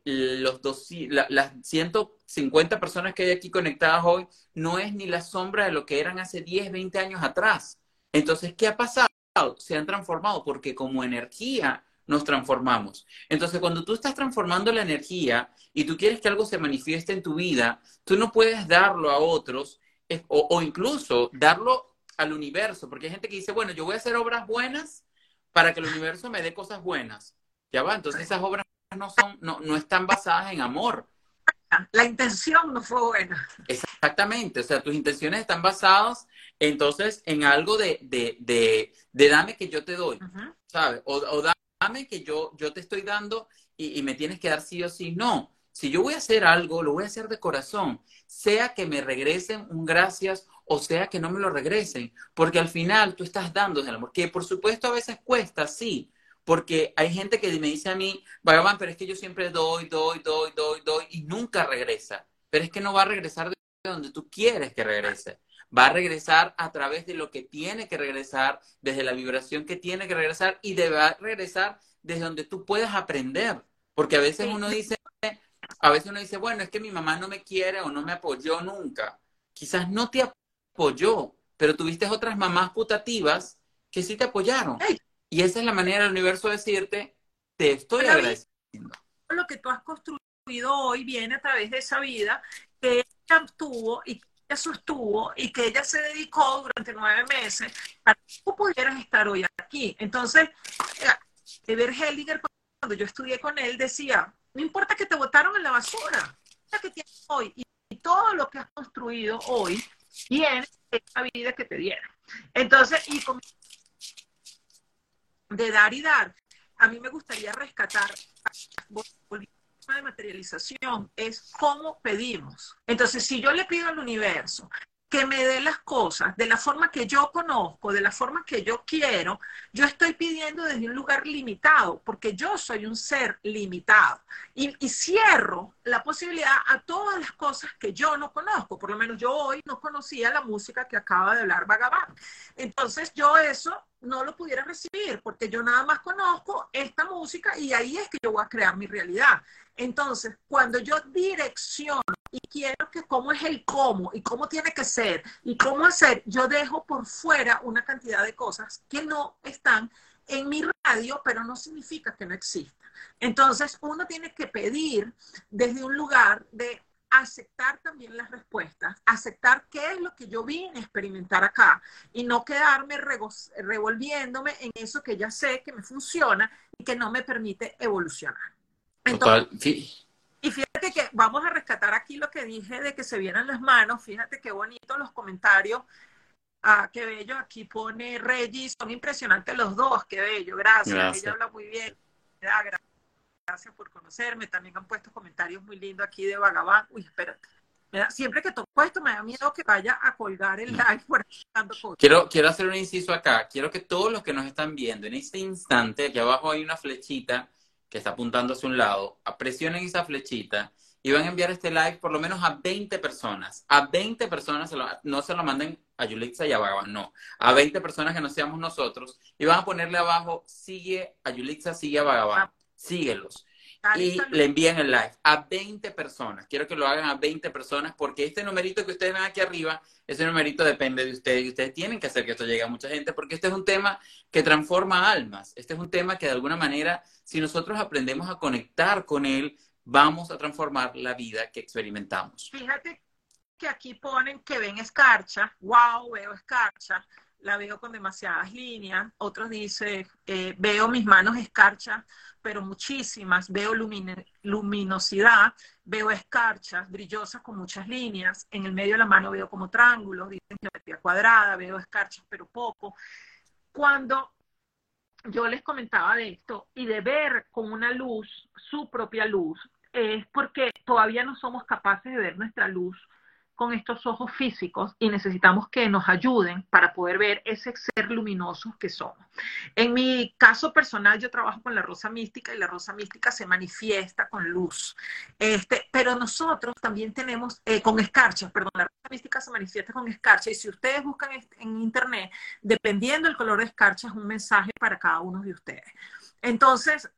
las 150 personas que hay aquí conectadas hoy no es ni la sombra de lo que eran hace 10, 20 años atrás. Entonces, ¿qué ha pasado? Se han transformado porque como energía nos transformamos. Entonces, cuando tú estás transformando la energía y tú quieres que algo se manifieste en tu vida, tú no puedes darlo a otros o incluso darlo al universo, porque hay gente que dice, bueno, yo voy a hacer obras buenas para que el universo me dé cosas buenas. Ya va, entonces esas obras no están basadas en amor. La intención no fue buena. Exactamente, o sea, tus intenciones están basadas entonces en algo de dame que yo te doy, ¿sabes? O dame que yo te estoy dando y me tienes que dar sí o sí. No, si yo voy a hacer algo, lo voy a hacer de corazón, sea que me regresen un gracias o sea que no me lo regresen, porque al final tú estás dando el amor, que por supuesto a veces cuesta, sí, porque hay gente que me dice a mí, Bhagavan, pero es que yo siempre doy y nunca regresa. Pero es que no va a regresar de donde tú quieres que regrese. Va a regresar a través de lo que tiene que regresar, desde la vibración que tiene que regresar y debe regresar desde donde tú puedas aprender. Porque a veces uno dice, bueno, es que mi mamá no me quiere o no me apoyó nunca. Quizás no te apoyó, pero tuviste otras mamás putativas que sí te apoyaron. Y esa es la manera del universo de decirte, te estoy agradeciendo. Lo que tú has construido hoy viene a través de esa vida que ella tuvo y que ella sostuvo y que ella se dedicó durante 9 meses para que tú pudieras estar hoy aquí. Entonces, Eber Hellinger, cuando yo estudié con él, decía, no importa que te botaron en la basura, lo que tienes hoy y todo lo que has construido hoy viene de esa vida que te dieron. Entonces, y con de dar y dar, a mí me gustaría rescatar de materialización es cómo pedimos. Entonces, si yo le pido al universo que me dé las cosas de la forma que yo conozco, de la forma que yo quiero, yo estoy pidiendo desde un lugar limitado, porque yo soy un ser limitado. Y cierro la posibilidad a todas las cosas que yo no conozco. Por lo menos yo hoy no conocía la música que acaba de hablar Bhagavan. Entonces yo eso no lo pudiera recibir porque yo nada más conozco esta música y ahí es que yo voy a crear mi realidad. Entonces, cuando yo direcciono y quiero que cómo es el cómo y cómo tiene que ser y cómo hacer, yo dejo por fuera una cantidad de cosas que no están en mi radio, pero no significa que no exista. Entonces, uno tiene que pedir desde un lugar de aceptar también las respuestas, aceptar qué es lo que yo vine a experimentar acá y no quedarme revolviéndome en eso que ya sé que me funciona y que no me permite evolucionar. Entonces, Total, sí. y fíjate que vamos a rescatar aquí lo que dije de que se vieran las manos, fíjate qué bonito los comentarios. Ah, qué bello, aquí pone Reggie, son impresionantes los dos, qué bello, gracias, ella Gracias. habla muy bien, gracias por conocerme, también han puesto comentarios muy lindos aquí de Vagabán, uy, espérate, siempre que toco esto me da miedo que vaya a colgar el No. live por aquí dando cosas. Quiero hacer un inciso acá. Quiero que todos los que nos están viendo en este instante, aquí abajo hay una flechita que está apuntando hacia un lado, presionen esa flechita y van a enviar este live por lo menos a 20 personas. A 20 personas, no se lo manden a Yulitza y a Bhagavan, no. A 20 personas que no seamos nosotros y van a ponerle abajo, sigue a Yulitza, sigue a Bhagavan. Síguelos. Y le envían el live a 20 personas. Quiero que lo hagan a 20 personas porque este numerito que ustedes ven aquí arriba, ese numerito depende de ustedes y ustedes tienen que hacer que esto llegue a mucha gente porque este es un tema que transforma almas. Este es un tema que de alguna manera, si nosotros aprendemos a conectar con él, vamos a transformar la vida que experimentamos. Fíjate que aquí ponen que ven escarcha, wow, veo escarcha, la veo con demasiadas líneas. Otros dicen, veo mis manos escarchas, pero muchísimas, veo luminosidad, veo escarchas brillosas con muchas líneas, en el medio de la mano veo como triángulos, dicen geometría cuadrada, veo escarchas, pero poco. Cuando yo les comentaba de esto y de ver con una luz, su propia luz, es porque todavía no somos capaces de ver nuestra luz con estos ojos físicos y necesitamos que nos ayuden para poder ver ese ser luminoso que somos. En mi caso personal, yo trabajo con la rosa mística y la rosa mística se manifiesta con luz. Pero nosotros también tenemos, con escarcha, perdón, la rosa mística se manifiesta con escarcha y si ustedes buscan en internet, dependiendo del color de escarcha, es un mensaje para cada uno de ustedes. Entonces,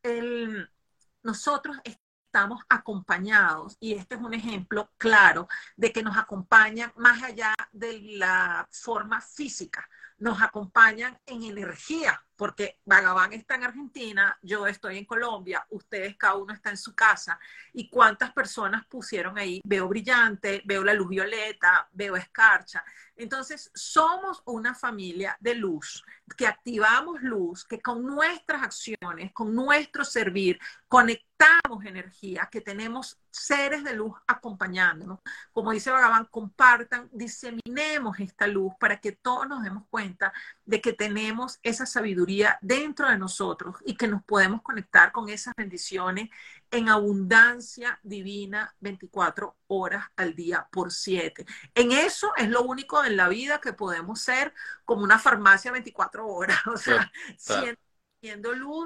nosotros estamos acompañados, y este es un ejemplo claro de que nos acompañan más allá de la forma física, nos acompañan en energía, porque Bhagavan está en Argentina, yo estoy en Colombia, ustedes cada uno está en su casa, y cuántas personas pusieron ahí, veo brillante, veo la luz violeta, veo escarcha. Entonces, somos una familia de luz, que activamos luz, que con nuestras acciones, con nuestro servir, conectamos energía, que tenemos seres de luz acompañándonos. Como dice Bhagavan, compartan, diseminemos esta luz para que todos nos demos cuenta de que tenemos esa sabiduría dentro de nosotros y que nos podemos conectar con esas bendiciones en abundancia divina 24 horas al día por 7. En eso es lo único en la vida que podemos ser como una farmacia 24 horas, o sea, siendo luz,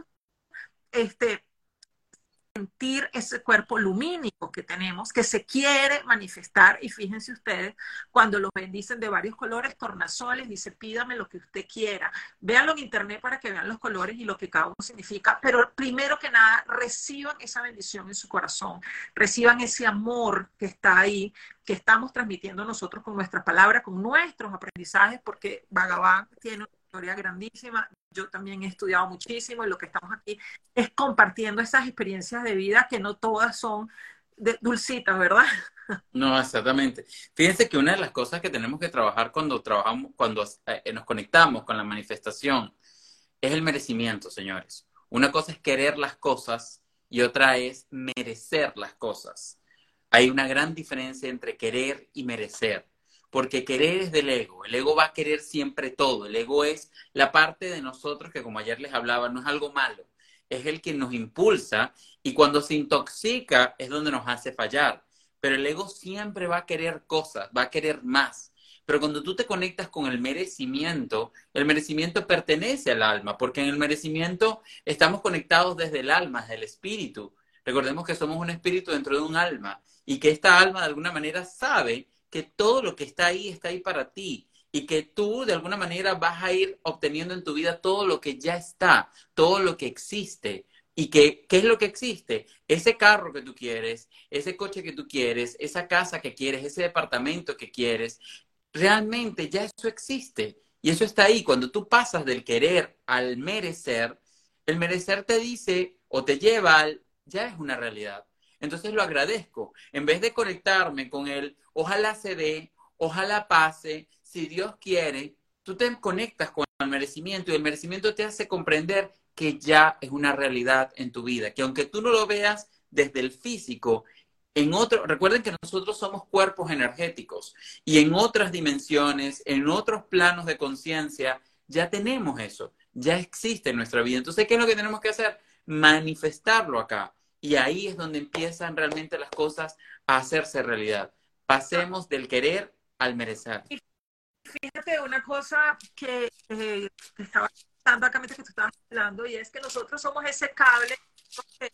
sentir ese cuerpo lumínico que tenemos, que se quiere manifestar, y fíjense ustedes, cuando los bendicen de varios colores, tornasoles, dice, pídame lo que usted quiera. Véanlo en internet para que vean los colores y lo que cada uno significa, pero primero que nada, reciban esa bendición en su corazón, reciban ese amor que está ahí, que estamos transmitiendo nosotros con nuestras palabras, con nuestros aprendizajes, porque Bhagavan tiene una historia grandísima. Yo también he estudiado muchísimo y lo que estamos aquí es compartiendo esas experiencias de vida que no todas son dulcitas, ¿verdad? No, exactamente. Fíjense que una de las cosas que tenemos que trabajar cuando nos conectamos con la manifestación, es el merecimiento, señores. Una cosa es querer las cosas y otra es merecer las cosas. Hay una gran diferencia entre querer y merecer, porque querer es del ego. El ego va a querer siempre todo. El ego es la parte de nosotros que, como ayer les hablaba, no es algo malo. Es el que nos impulsa y cuando se intoxica es donde nos hace fallar. Pero el ego siempre va a querer cosas, va a querer más. Pero cuando tú te conectas con el merecimiento pertenece al alma, porque en el merecimiento estamos conectados desde el alma, desde el espíritu. Recordemos que somos un espíritu dentro de un alma y que esta alma de alguna manera sabe que todo lo que está ahí para ti y que tú de alguna manera vas a ir obteniendo en tu vida todo lo que ya está, todo lo que existe. ¿Y qué es lo que existe? Ese carro que tú quieres, ese coche que tú quieres, esa casa que quieres, ese departamento que quieres, realmente ya eso existe. Y eso está ahí. Cuando tú pasas del querer al merecer, el merecer te dice o te lleva al, ya es una realidad. Entonces lo agradezco. En vez de conectarme con el, ojalá se dé, ojalá pase, si Dios quiere, tú te conectas con el merecimiento y el merecimiento te hace comprender que ya es una realidad en tu vida, que aunque tú no lo veas desde el físico, en otro, recuerden que nosotros somos cuerpos energéticos y en otras dimensiones, en otros planos de conciencia, ya tenemos eso, ya existe en nuestra vida. Entonces, ¿qué es lo que tenemos que hacer? Manifestarlo acá. Y ahí es donde empiezan realmente las cosas a hacerse realidad. Pasemos del querer al merecer. Y fíjate una cosa que estaba pensando acá mientras que tú estabas hablando, y es que nosotros somos ese cable que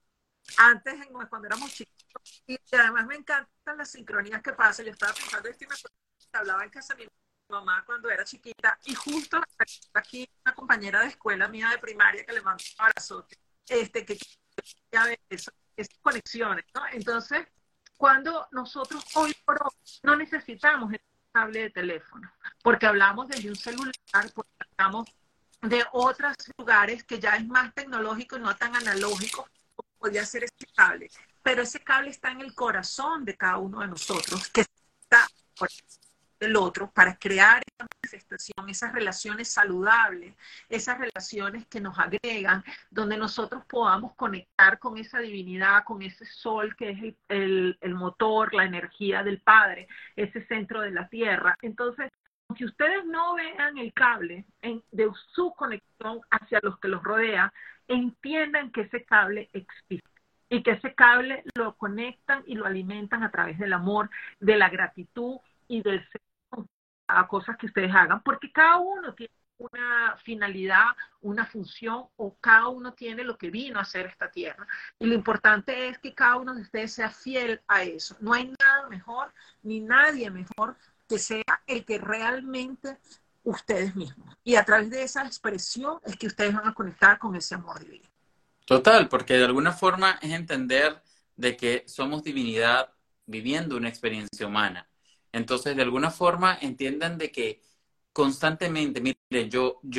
antes, cuando éramos chiquitos, y además me encantan las sincronías que pasan. Yo estaba pensando esto y me acuerdo que hablaba en casa de mi mamá cuando era chiquita, y justo aquí una compañera de escuela mía de primaria que le mandó un abrazote, que ya ve eso, esas conexiones, ¿no? Entonces, cuando nosotros hoy por hoy no necesitamos el cable de teléfono, porque hablamos desde un celular, porque hablamos de otros lugares que ya es más tecnológico y no tan analógico, como podría ser ese cable. Pero ese cable está en el corazón de cada uno de nosotros, que está por el otro, para crear esa manifestación, esas relaciones saludables, esas relaciones que nos agregan, donde nosotros podamos conectar con esa divinidad, con ese sol que es el motor, la energía del Padre, ese centro de la tierra. Entonces, aunque ustedes no vean el cable de su conexión hacia los que los rodea, entiendan que ese cable existe y que ese cable lo conectan y lo alimentan a través del amor, de la gratitud y del ser a cosas que ustedes hagan, porque cada uno tiene una finalidad, una función, o cada uno tiene lo que vino a hacer esta tierra. Y lo importante es que cada uno de ustedes sea fiel a eso. No hay nada mejor, ni nadie mejor que sea el que realmente ustedes mismos. Y a través de esa expresión es que ustedes van a conectar con ese amor divino. Total, porque de alguna forma es entender de que somos divinidad viviendo una experiencia humana. Entonces, de alguna forma entiendan de que constantemente, mire,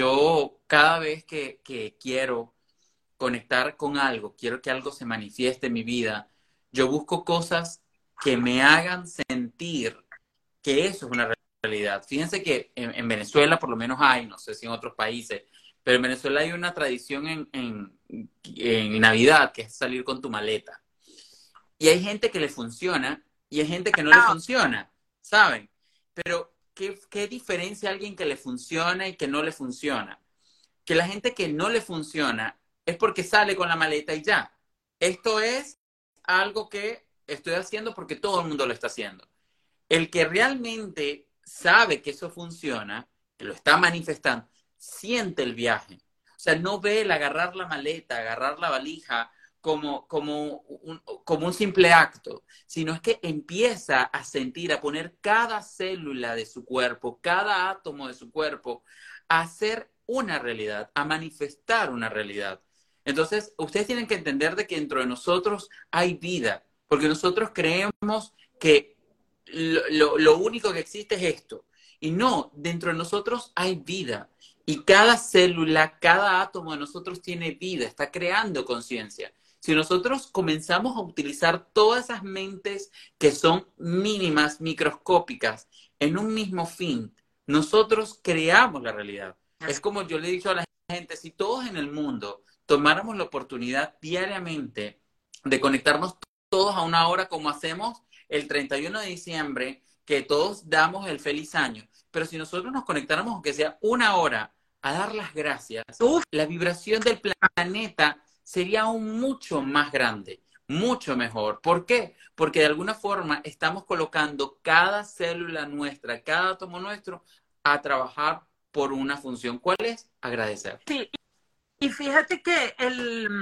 yo cada vez que quiero conectar con algo, quiero que algo se manifieste en mi vida, yo busco cosas que me hagan sentir que eso es una realidad. Fíjense que en Venezuela por lo menos hay, no sé si en otros países, pero en Venezuela hay una tradición en Navidad que es salir con tu maleta. Y hay gente que le funciona y hay gente que no le funciona, ¿saben? Pero, ¿qué diferencia alguien que le funciona y que no le funciona? Que la gente que no le funciona es porque sale con la maleta y ya. Esto es algo que estoy haciendo porque todo el mundo lo está haciendo. El que realmente sabe que eso funciona, que lo está manifestando, siente el viaje. O sea, no ve el agarrar la maleta, agarrar la valija como un simple acto, sino es que empieza a sentir, a poner cada célula de su cuerpo, cada átomo de su cuerpo, a hacer una realidad, a manifestar una realidad. Entonces, ustedes tienen que entender de que dentro de nosotros hay vida, porque nosotros creemos que lo único que existe es esto. Y no, dentro de nosotros hay vida. Y cada célula, cada átomo de nosotros tiene vida, está creando conciencia. Si nosotros comenzamos a utilizar todas esas mentes que son mínimas, microscópicas, en un mismo fin, nosotros creamos la realidad. Es como yo le he dicho a la gente, si todos en el mundo tomáramos la oportunidad diariamente de conectarnos todos a una hora como hacemos el 31 de diciembre, que todos damos el feliz año, pero si nosotros nos conectáramos, aunque sea una hora, a dar las gracias, la vibración del planeta sería aún mucho más grande, mucho mejor. ¿Por qué? Porque de alguna forma estamos colocando cada célula nuestra, cada átomo nuestro, a trabajar por una función. ¿Cuál es? Agradecer. Sí, y fíjate que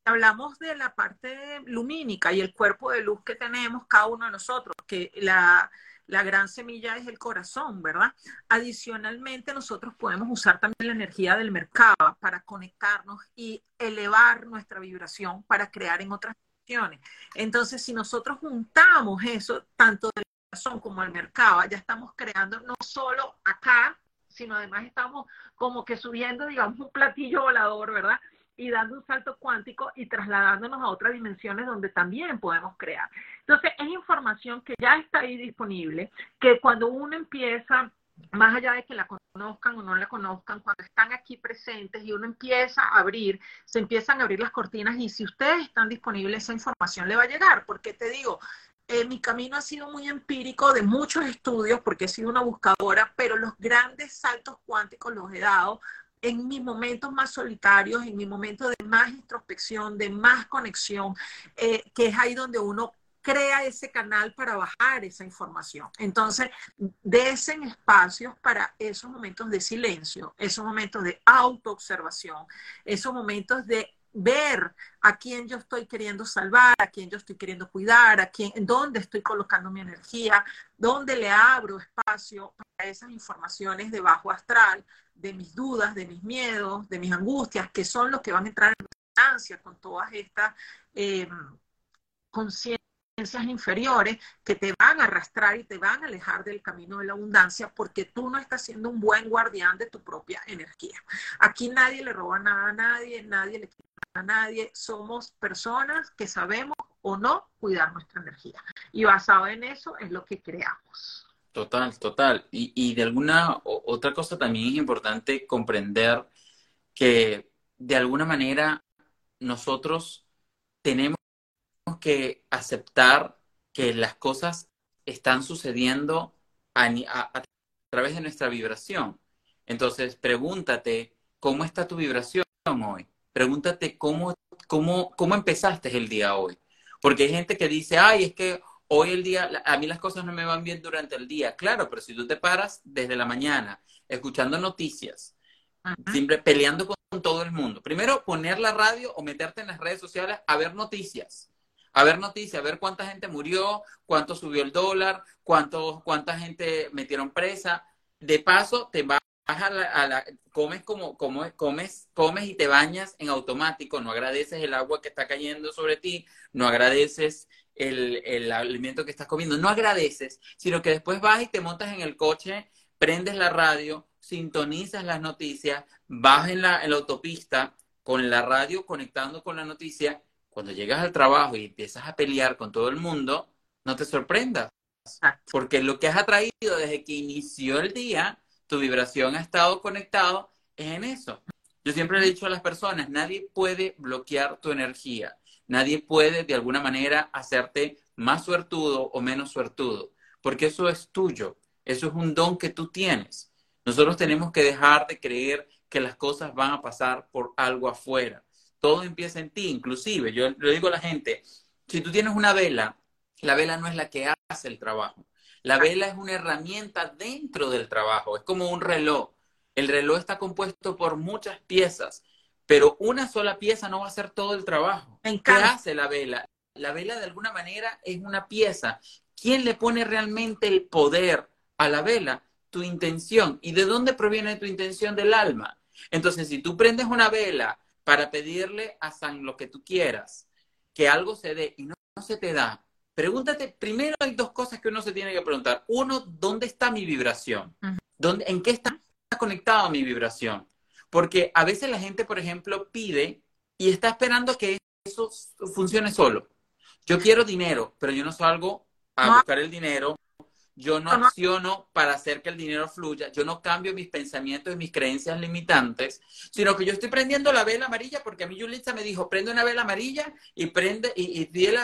hablamos de la parte lumínica y el cuerpo de luz que tenemos cada uno de nosotros, que la gran semilla es el corazón, ¿verdad? Adicionalmente, nosotros podemos usar también la energía del mercado para conectarnos y elevar nuestra vibración para crear en otras dimensiones. Entonces, si nosotros juntamos eso, tanto del corazón como el mercado, ya estamos creando no solo acá, sino además estamos como que subiendo, digamos, un platillo volador, ¿verdad? Y dando un salto cuántico y trasladándonos a otras dimensiones donde también podemos crear. Entonces, es información que ya está ahí disponible, que cuando uno empieza, más allá de que la conozcan o no la conozcan, cuando están aquí presentes y uno empieza a abrir, se empiezan a abrir las cortinas y si ustedes están disponibles, esa información le va a llegar, porque te digo, mi camino ha sido muy empírico de muchos estudios porque he sido una buscadora, pero los grandes saltos cuánticos los he dado en mis momentos más solitarios, en mi momento de más introspección, de más conexión, que es ahí donde uno crea ese canal para bajar esa información. Entonces, desen espacios para esos momentos de silencio, esos momentos de autoobservación, esos momentos de ver a quién yo estoy queriendo salvar, a quién yo estoy queriendo cuidar, a quién, dónde estoy colocando mi energía, dónde le abro espacio para esas informaciones de bajo astral, de mis dudas, de mis miedos, de mis angustias, que son los que van a entrar en resonancia con todas estas conciencias inferiores que te van a arrastrar y te van a alejar del camino de la abundancia porque tú no estás siendo un buen guardián de tu propia energía. Aquí nadie le roba nada a nadie, nadie le quita nada a nadie. Somos personas que sabemos o no cuidar nuestra energía. Y basado en eso es lo que creamos. Total, total. Y de alguna otra cosa también es importante comprender que de alguna manera nosotros tenemos que aceptar que las cosas están sucediendo a través de nuestra vibración. Entonces, pregúntate cómo está tu vibración hoy. Pregúntate cómo empezaste el día hoy. Porque hay gente que dice, ay, es que hoy el día, a mí las cosas no me van bien durante el día. Claro, pero si tú te paras desde la mañana escuchando noticias, siempre peleando con todo el mundo. Primero, poner la radio o meterte en las redes sociales a ver noticias. A ver noticias, a ver cuánta gente murió, cuánto subió el dólar, cuánta gente metieron presa. De paso, te vas comes comes y te bañas en automático, no agradeces el agua que está cayendo sobre ti, no agradeces el alimento que estás comiendo, no agradeces, sino que después vas y te montas en el coche, prendes la radio, sintonizas las noticias, vas en la autopista con la radio conectando con la noticia. Cuando llegas al trabajo y empiezas a pelear con todo el mundo, no te sorprendas, porque lo que has atraído desde que inició el día, tu vibración ha estado conectado, es en eso. Yo siempre le he dicho a las personas, nadie puede bloquear tu energía, nadie puede de alguna manera hacerte más suertudo o menos suertudo, porque eso es tuyo, eso es un don que tú tienes. Nosotros tenemos que dejar de creer que las cosas van a pasar por algo afuera. Todo empieza en ti, inclusive, yo le digo a la gente, si tú tienes una vela, la vela no es la que hace el trabajo. La vela es una herramienta dentro del trabajo, es como un reloj. El reloj está compuesto por muchas piezas, pero una sola pieza no va a hacer todo el trabajo. ¿Qué hace la vela? La vela de alguna manera es una pieza. ¿Quién le pone realmente el poder a la vela? Tu intención. ¿Y de dónde proviene tu intención? Del alma. Entonces, si tú prendes una vela para pedirle a San lo que tú quieras, que algo se dé y no se te da, pregúntate, primero hay dos cosas que uno se tiene que preguntar. Uno, ¿dónde está mi vibración? ¿En qué está conectada mi vibración? Porque a veces la gente, por ejemplo, pide y está esperando que eso funcione solo. Yo quiero dinero, pero yo no salgo a buscar el dinero. Yo no acciono para hacer que el dinero fluya. Yo no cambio mis pensamientos y mis creencias limitantes, sino que yo estoy prendiendo la vela amarilla porque a mí Yulitza me dijo, prende una vela amarilla y prende y dile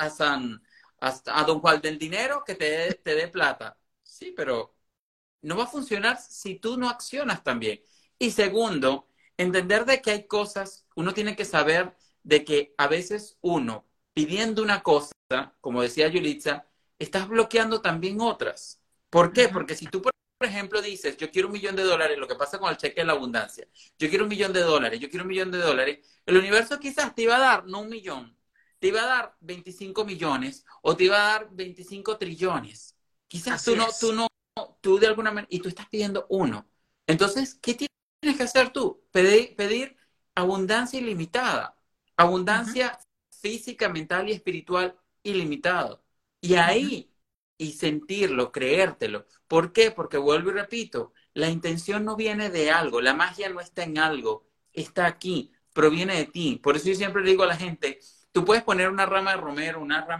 a don Juan del dinero que te dé plata. Sí, pero no va a funcionar si tú no accionas también. Y segundo, entender de que hay cosas, uno tiene que saber de que a veces uno pidiendo una cosa, como decía Yulitza, estás bloqueando también otras. ¿Por qué? Porque si tú, por por ejemplo, dices, yo quiero $1.000.000, lo que pasa con el cheque de la abundancia, yo quiero $1.000.000, yo quiero $1.000.000, el universo quizás te iba a dar, no 1.000.000, te iba a dar 25 millones o te iba a dar 25 trillones. Quizás Así es. tú de alguna manera, y tú estás pidiendo uno. Entonces, ¿qué tienes que hacer tú? Pedir abundancia ilimitada, Ujú, abundancia física, mental y espiritual ilimitada. Y ujú. ahí, y sentirlo, creértelo. ¿Por qué? Porque vuelvo y repito, la intención no viene de algo, la magia no está en algo, está aquí, proviene de ti. Por eso yo siempre le digo a la gente, tú puedes poner una rama de romero,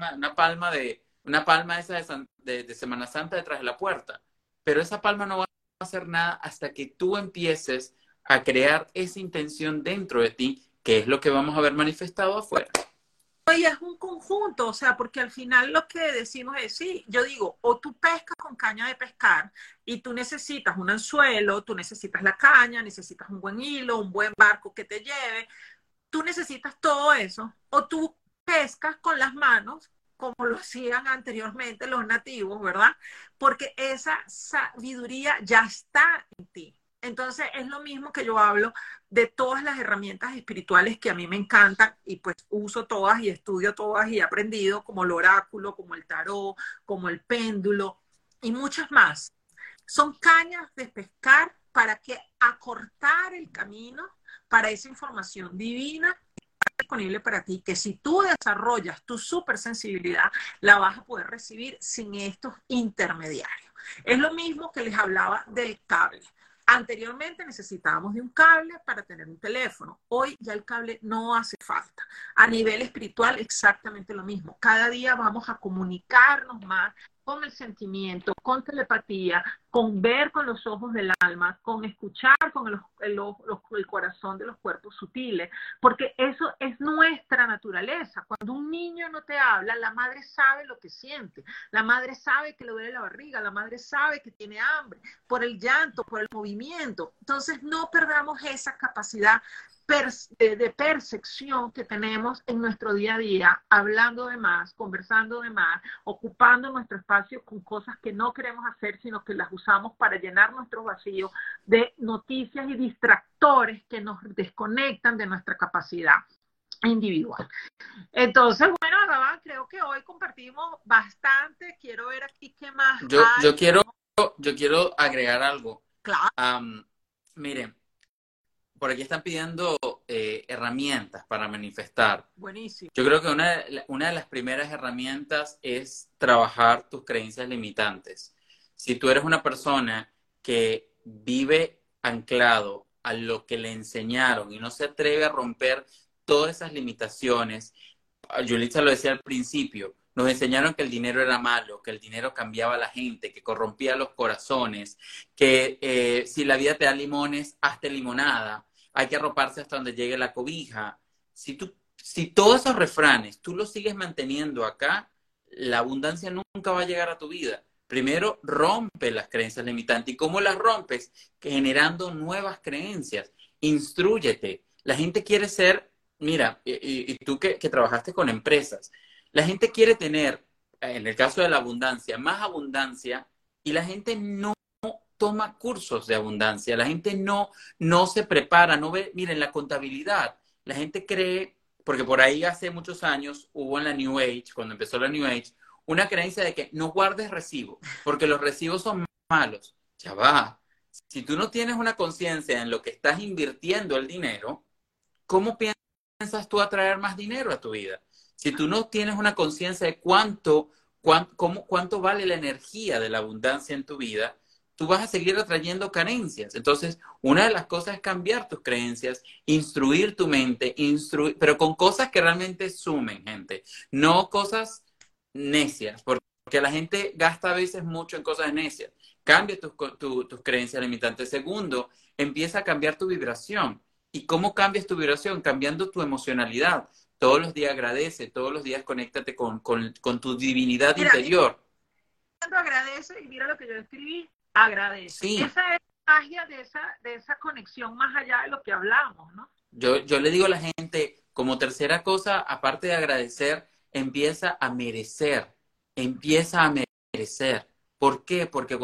una palma esa de Semana Santa detrás de la puerta, pero esa palma no va a hacer nada hasta que tú empieces a crear esa intención dentro de ti, que es lo que vamos a ver manifestado afuera. Y es un conjunto, o sea, porque al final lo que decimos es, sí, yo digo, o tú pescas con caña de pescar y tú necesitas un anzuelo, tú necesitas la caña, necesitas un buen hilo, un buen barco que te lleve, tú necesitas todo eso, o tú pescas con las manos, como lo hacían anteriormente los nativos, ¿verdad? Porque esa sabiduría ya está en ti. Entonces es lo mismo que yo hablo de todas las herramientas espirituales que a mí me encantan y pues uso todas y estudio todas y he aprendido como el oráculo, como el tarot, como el péndulo y muchas más. Son cañas de pescar para que acortar el camino para esa información divina disponible para ti, que si tú desarrollas tu supersensibilidad, la vas a poder recibir sin estos intermediarios. Es lo mismo que les hablaba del cable. Anteriormente necesitábamos de un cable para tener un teléfono. Hoy ya el cable no hace falta. A nivel espiritual, exactamente lo mismo. Cada día vamos a comunicarnos más con el sentimiento, con telepatía, con ver con los ojos del alma, con escuchar con el corazón de los cuerpos sutiles, porque eso es nuestra naturaleza. Cuando un niño no te habla, la madre sabe lo que siente, la madre sabe que le duele la barriga, la madre sabe que tiene hambre, por el llanto, por el movimiento. Entonces no perdamos esa capacidad de percepción que tenemos en nuestro día a día, hablando de más, conversando de más, ocupando nuestro espacio con cosas que no queremos hacer, sino que las usamos para llenar nuestros vacíos de noticias y distractores que nos desconectan de nuestra capacidad individual. Entonces, bueno, Gabán, creo que hoy compartimos bastante. Quiero ver aquí qué más Yo, hay. yo quiero, yo quiero agregar algo. Claro, Um, Miren, por aquí están pidiendo herramientas para manifestar. buenísimo. Yo creo que una de las primeras herramientas es trabajar tus creencias limitantes. Si tú eres una persona que vive anclado a lo que le enseñaron y no se atreve a romper todas esas limitaciones, Yulitza lo decía al principio, nos enseñaron que el dinero era malo, que el dinero cambiaba a la gente, que corrompía los corazones, que si la vida te da limones, hazte limonada, hay que arroparse hasta donde llegue la cobija. Si todos esos refranes tú los sigues manteniendo acá, la abundancia nunca va a llegar a tu vida. Primero, rompe las creencias limitantes. ¿Y cómo las rompes? Generando nuevas creencias. Instrúyete. La gente quiere ser, mira, y tú que trabajaste con empresas, la gente quiere tener, en el caso de la abundancia, más abundancia y la gente no toma cursos de abundancia, la gente no se prepara, no ve, miren, la contabilidad, la gente cree, porque por ahí hace muchos años hubo en la New Age, cuando empezó la New Age, una creencia de que no guardes recibo, porque los recibos son malos. Ya va. Si tú no tienes una conciencia en lo que estás invirtiendo el dinero, ¿cómo piensas tú atraer más dinero a tu vida? Si tú no tienes una conciencia de cuánto vale la energía de la abundancia en tu vida, tú vas a seguir atrayendo carencias. Entonces, una de las cosas es cambiar tus creencias, instruir tu mente, pero con cosas que realmente sumen, gente. No cosas necias, porque la gente gasta a veces mucho en cosas necias. Cambia tus creencias limitantes. Segundo, empieza a cambiar tu vibración. ¿Y cómo cambias tu vibración? Cambiando tu emocionalidad. Todos los días agradece, todos los días conéctate con tu divinidad Mira, y interior. cuando agradece, y mira lo que yo escribí, agradece. Sí, Esa es la magia de esa conexión más allá de lo que hablamos, ¿no? yo le digo a la gente, como tercera cosa, aparte de agradecer, empieza a merecer. Empieza a merecer. ¿Por qué? Porque cuando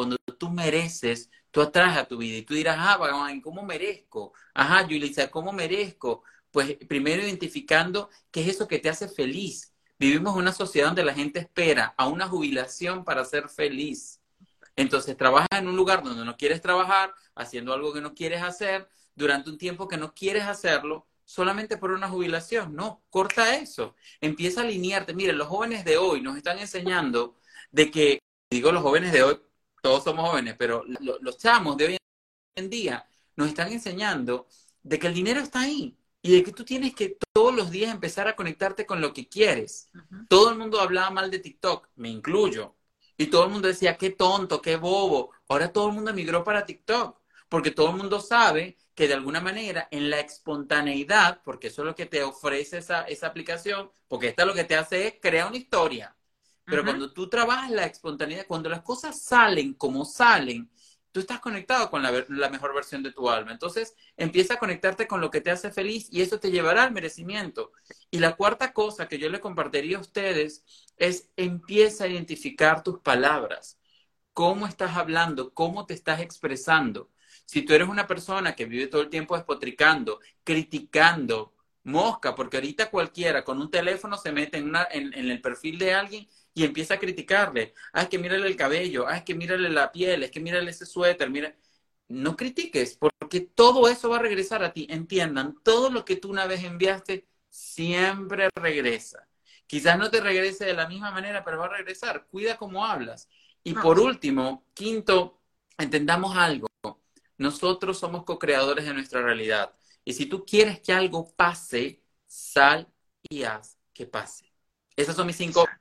tú mereces, tú atraes a tu vida. Y tú dirás, ah, Bhagavan, ¿cómo merezco? Ajá, Yulisa, ¿cómo merezco? Pues primero identificando qué es eso que te hace feliz. Vivimos en una sociedad donde la gente espera a una jubilación para ser feliz. Entonces trabajas en un lugar donde no quieres trabajar, haciendo algo que no quieres hacer, durante un tiempo que no quieres hacerlo, solamente por una jubilación. No, corta eso. Empieza a alinearte. Miren, los jóvenes de hoy nos están enseñando de que, digo los jóvenes de hoy, todos somos jóvenes, pero los chamos de hoy en día nos están enseñando de que el dinero está ahí y de que tú tienes que todos los días empezar a conectarte con lo que quieres. Todo el mundo hablaba mal de TikTok, me incluyo. Y todo el mundo decía, qué tonto, qué bobo. Ahora todo el mundo emigró para TikTok, porque todo el mundo sabe que de alguna manera en la espontaneidad, porque eso es lo que te ofrece esa aplicación, porque esta lo que te hace es crear una historia. Pero cuando tú trabajas la espontaneidad, cuando las cosas salen como salen, tú estás conectado con la mejor versión de tu alma. Entonces, empieza a conectarte con lo que te hace feliz y eso te llevará al merecimiento. Y la cuarta cosa que yo le compartiría a ustedes es empieza a identificar tus palabras. ¿Cómo estás hablando? ¿Cómo te estás expresando? Si tú eres una persona que vive todo el tiempo despotricando, criticando, mosca, porque ahorita cualquiera con un teléfono se mete en el perfil de alguien y empieza a criticarle. Ah, es que mírale el cabello, ah, es que mírale la piel, es que mírale ese suéter, mira. No critiques, porque todo eso va a regresar a ti. Entiendan, todo lo que tú una vez enviaste siempre regresa. Quizás no te regrese de la misma manera, pero va a regresar. Cuida cómo hablas. Y por último, quinto, entendamos algo. Nosotros somos co-creadores de nuestra realidad. Y si tú quieres que algo pase, sal y haz que pase. Esos son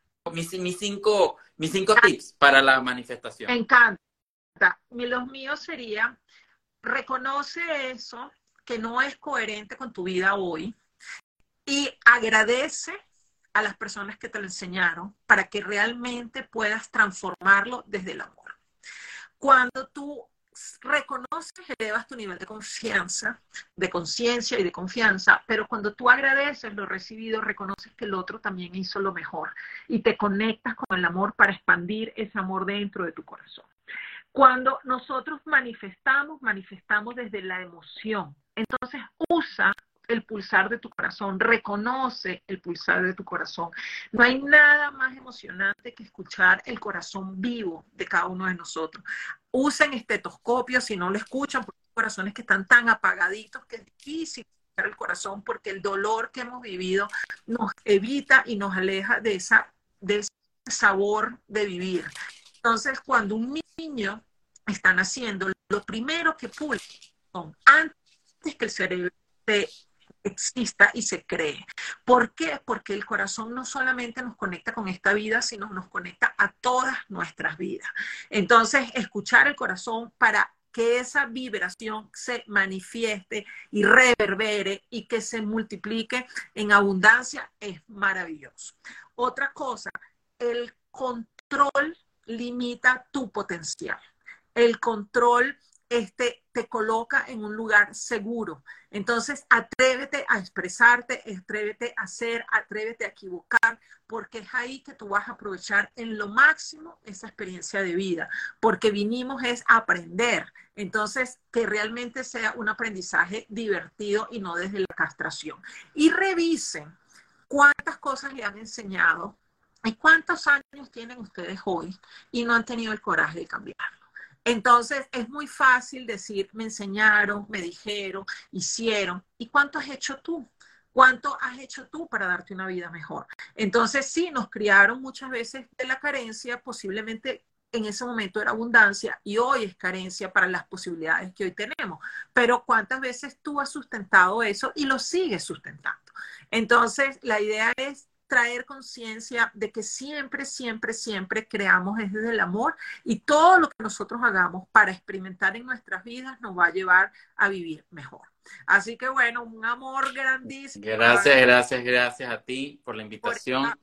mis cinco tips para la manifestación. Me encanta. Los míos serían, reconoce eso que no es coherente con tu vida hoy y agradece a las personas que te lo enseñaron para que realmente puedas transformarlo desde el amor. Cuando tú reconoces, elevas tu nivel de confianza, de conciencia y de confianza, pero cuando tú agradeces lo recibido, reconoces que el otro también hizo lo mejor y te conectas con el amor para expandir ese amor dentro de tu corazón. Cuando nosotros manifestamos desde la emoción. Entonces usa el pulsar de tu corazón, reconoce el pulsar de tu corazón. No hay nada más emocionante que escuchar el corazón vivo de cada uno de nosotros. Usen estetoscopios si no lo escuchan, porque hay corazones que están tan apagaditos que es difícil escuchar el corazón porque el dolor que hemos vivido nos evita y nos aleja de ese sabor de vivir. Entonces, cuando un niño está naciendo, lo primero que pulsa antes que el cerebro exista y se cree. ¿Por qué? Porque el corazón no solamente nos conecta con esta vida, sino nos conecta a todas nuestras vidas. Entonces, escuchar el corazón para que esa vibración se manifieste y reverbere y que se multiplique en abundancia es maravilloso. Otra cosa, el control limita tu potencial. El control te coloca en un lugar seguro. Entonces, atrévete a expresarte, atrévete a hacer, atrévete a equivocar, porque es ahí que tú vas a aprovechar en lo máximo esa experiencia de vida, porque vinimos es a aprender. Entonces, que realmente sea un aprendizaje divertido y no desde la castración. Y revisen cuántas cosas le han enseñado y cuántos años tienen ustedes hoy y no han tenido el coraje de cambiarlo. Entonces, es muy fácil decir, me enseñaron, me dijeron, hicieron. ¿Y cuánto has hecho tú? ¿Cuánto has hecho tú para darte una vida mejor? Entonces, sí, nos criaron muchas veces de la carencia, posiblemente en ese momento era abundancia y hoy es carencia para las posibilidades que hoy tenemos. Pero ¿cuántas veces tú has sustentado eso y lo sigues sustentando? Entonces, la idea es traer conciencia de que siempre, siempre, siempre creamos desde el amor y todo lo que nosotros hagamos para experimentar en nuestras vidas nos va a llevar a vivir mejor. Así que bueno, un amor grandísimo. Gracias a ti por la invitación.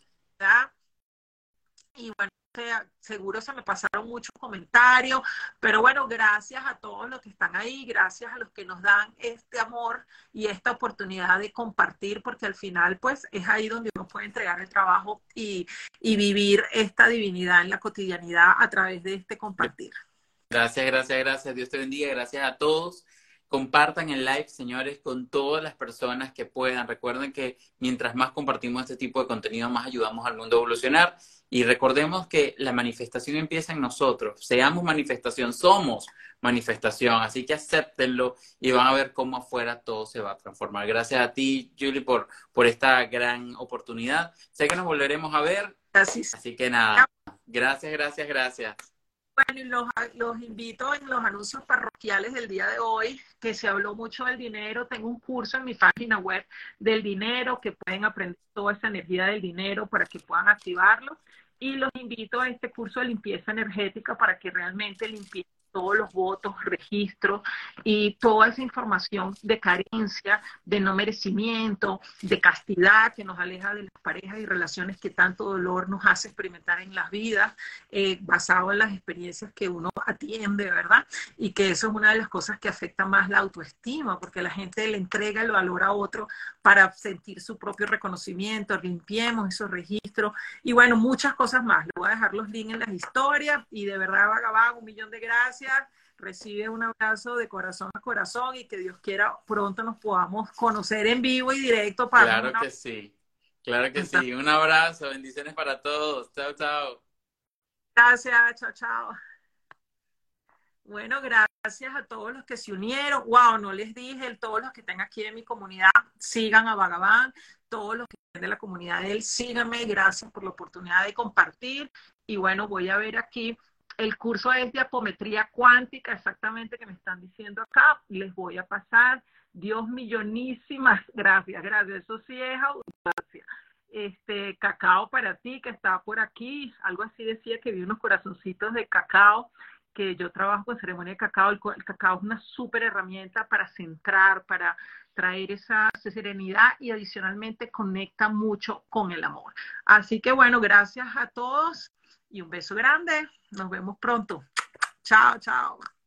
Y bueno, seguro se me pasaron muchos comentarios, pero bueno, gracias a todos los que están ahí, gracias a los que nos dan este amor y esta oportunidad de compartir, porque al final pues es ahí donde uno puede entregar el trabajo y vivir esta divinidad en la cotidianidad a través de este compartir. Gracias, gracias, gracias. Dios te bendiga. Gracias a todos. Compartan el live, señores, con todas las personas que puedan. Recuerden que mientras más compartimos este tipo de contenido, más ayudamos al mundo a evolucionar. Y recordemos que la manifestación empieza en nosotros. Seamos manifestación, somos manifestación. Así que acéptenlo y van a ver cómo afuera todo se va a transformar. Gracias a ti, Julie, por esta gran oportunidad. Sé que nos volveremos a ver. Así Así que nada, gracias, gracias, gracias. bueno, y los invito en los anuncios parroquiales del día de hoy, que se habló mucho del dinero. Tengo un curso en mi página web del dinero, que pueden aprender toda esa energía del dinero para que puedan activarlo. Y los invito a este curso de limpieza energética para que realmente limpien todos los votos, registros y toda esa información de carencia, de no merecimiento, de castidad que nos aleja de las parejas y relaciones que tanto dolor nos hace experimentar en las vidas, basado en las experiencias que uno atiende, ¿verdad? Y que eso es una de las cosas que afecta más la autoestima, porque la gente le entrega el valor a otro para sentir su propio reconocimiento. Limpiemos esos registros y bueno, muchas cosas más. Le voy a dejar los links en las historias y de verdad, Vagabá, 1.000.000 de gracias. Recibe un abrazo de corazón a corazón y que Dios quiera pronto nos podamos conocer en vivo y directo para darnos Claro una... que sí. Claro que sí. Un abrazo. Bendiciones para todos. Chao, chao. Gracias, chao, chao. Bueno, gracias a todos los que se unieron. Wow, no les dije, todos los que están aquí en mi comunidad, sigan a Vagabán, todos los que están de la comunidad de él, síganme, gracias por la oportunidad de compartir. Y bueno, voy a ver aquí, el curso es de apometría cuántica, exactamente que me están diciendo acá, les voy a pasar. Dios, millonísimas gracias, gracias, eso sí es audacia. Cacao para ti que está por aquí, algo así decía que vi unos corazoncitos de cacao, que yo trabajo con ceremonia de cacao. El cacao es una súper herramienta para centrar, para traer esa serenidad y adicionalmente conecta mucho con el amor. Así que bueno, gracias a todos y un beso grande. Nos vemos pronto. Chao, chao.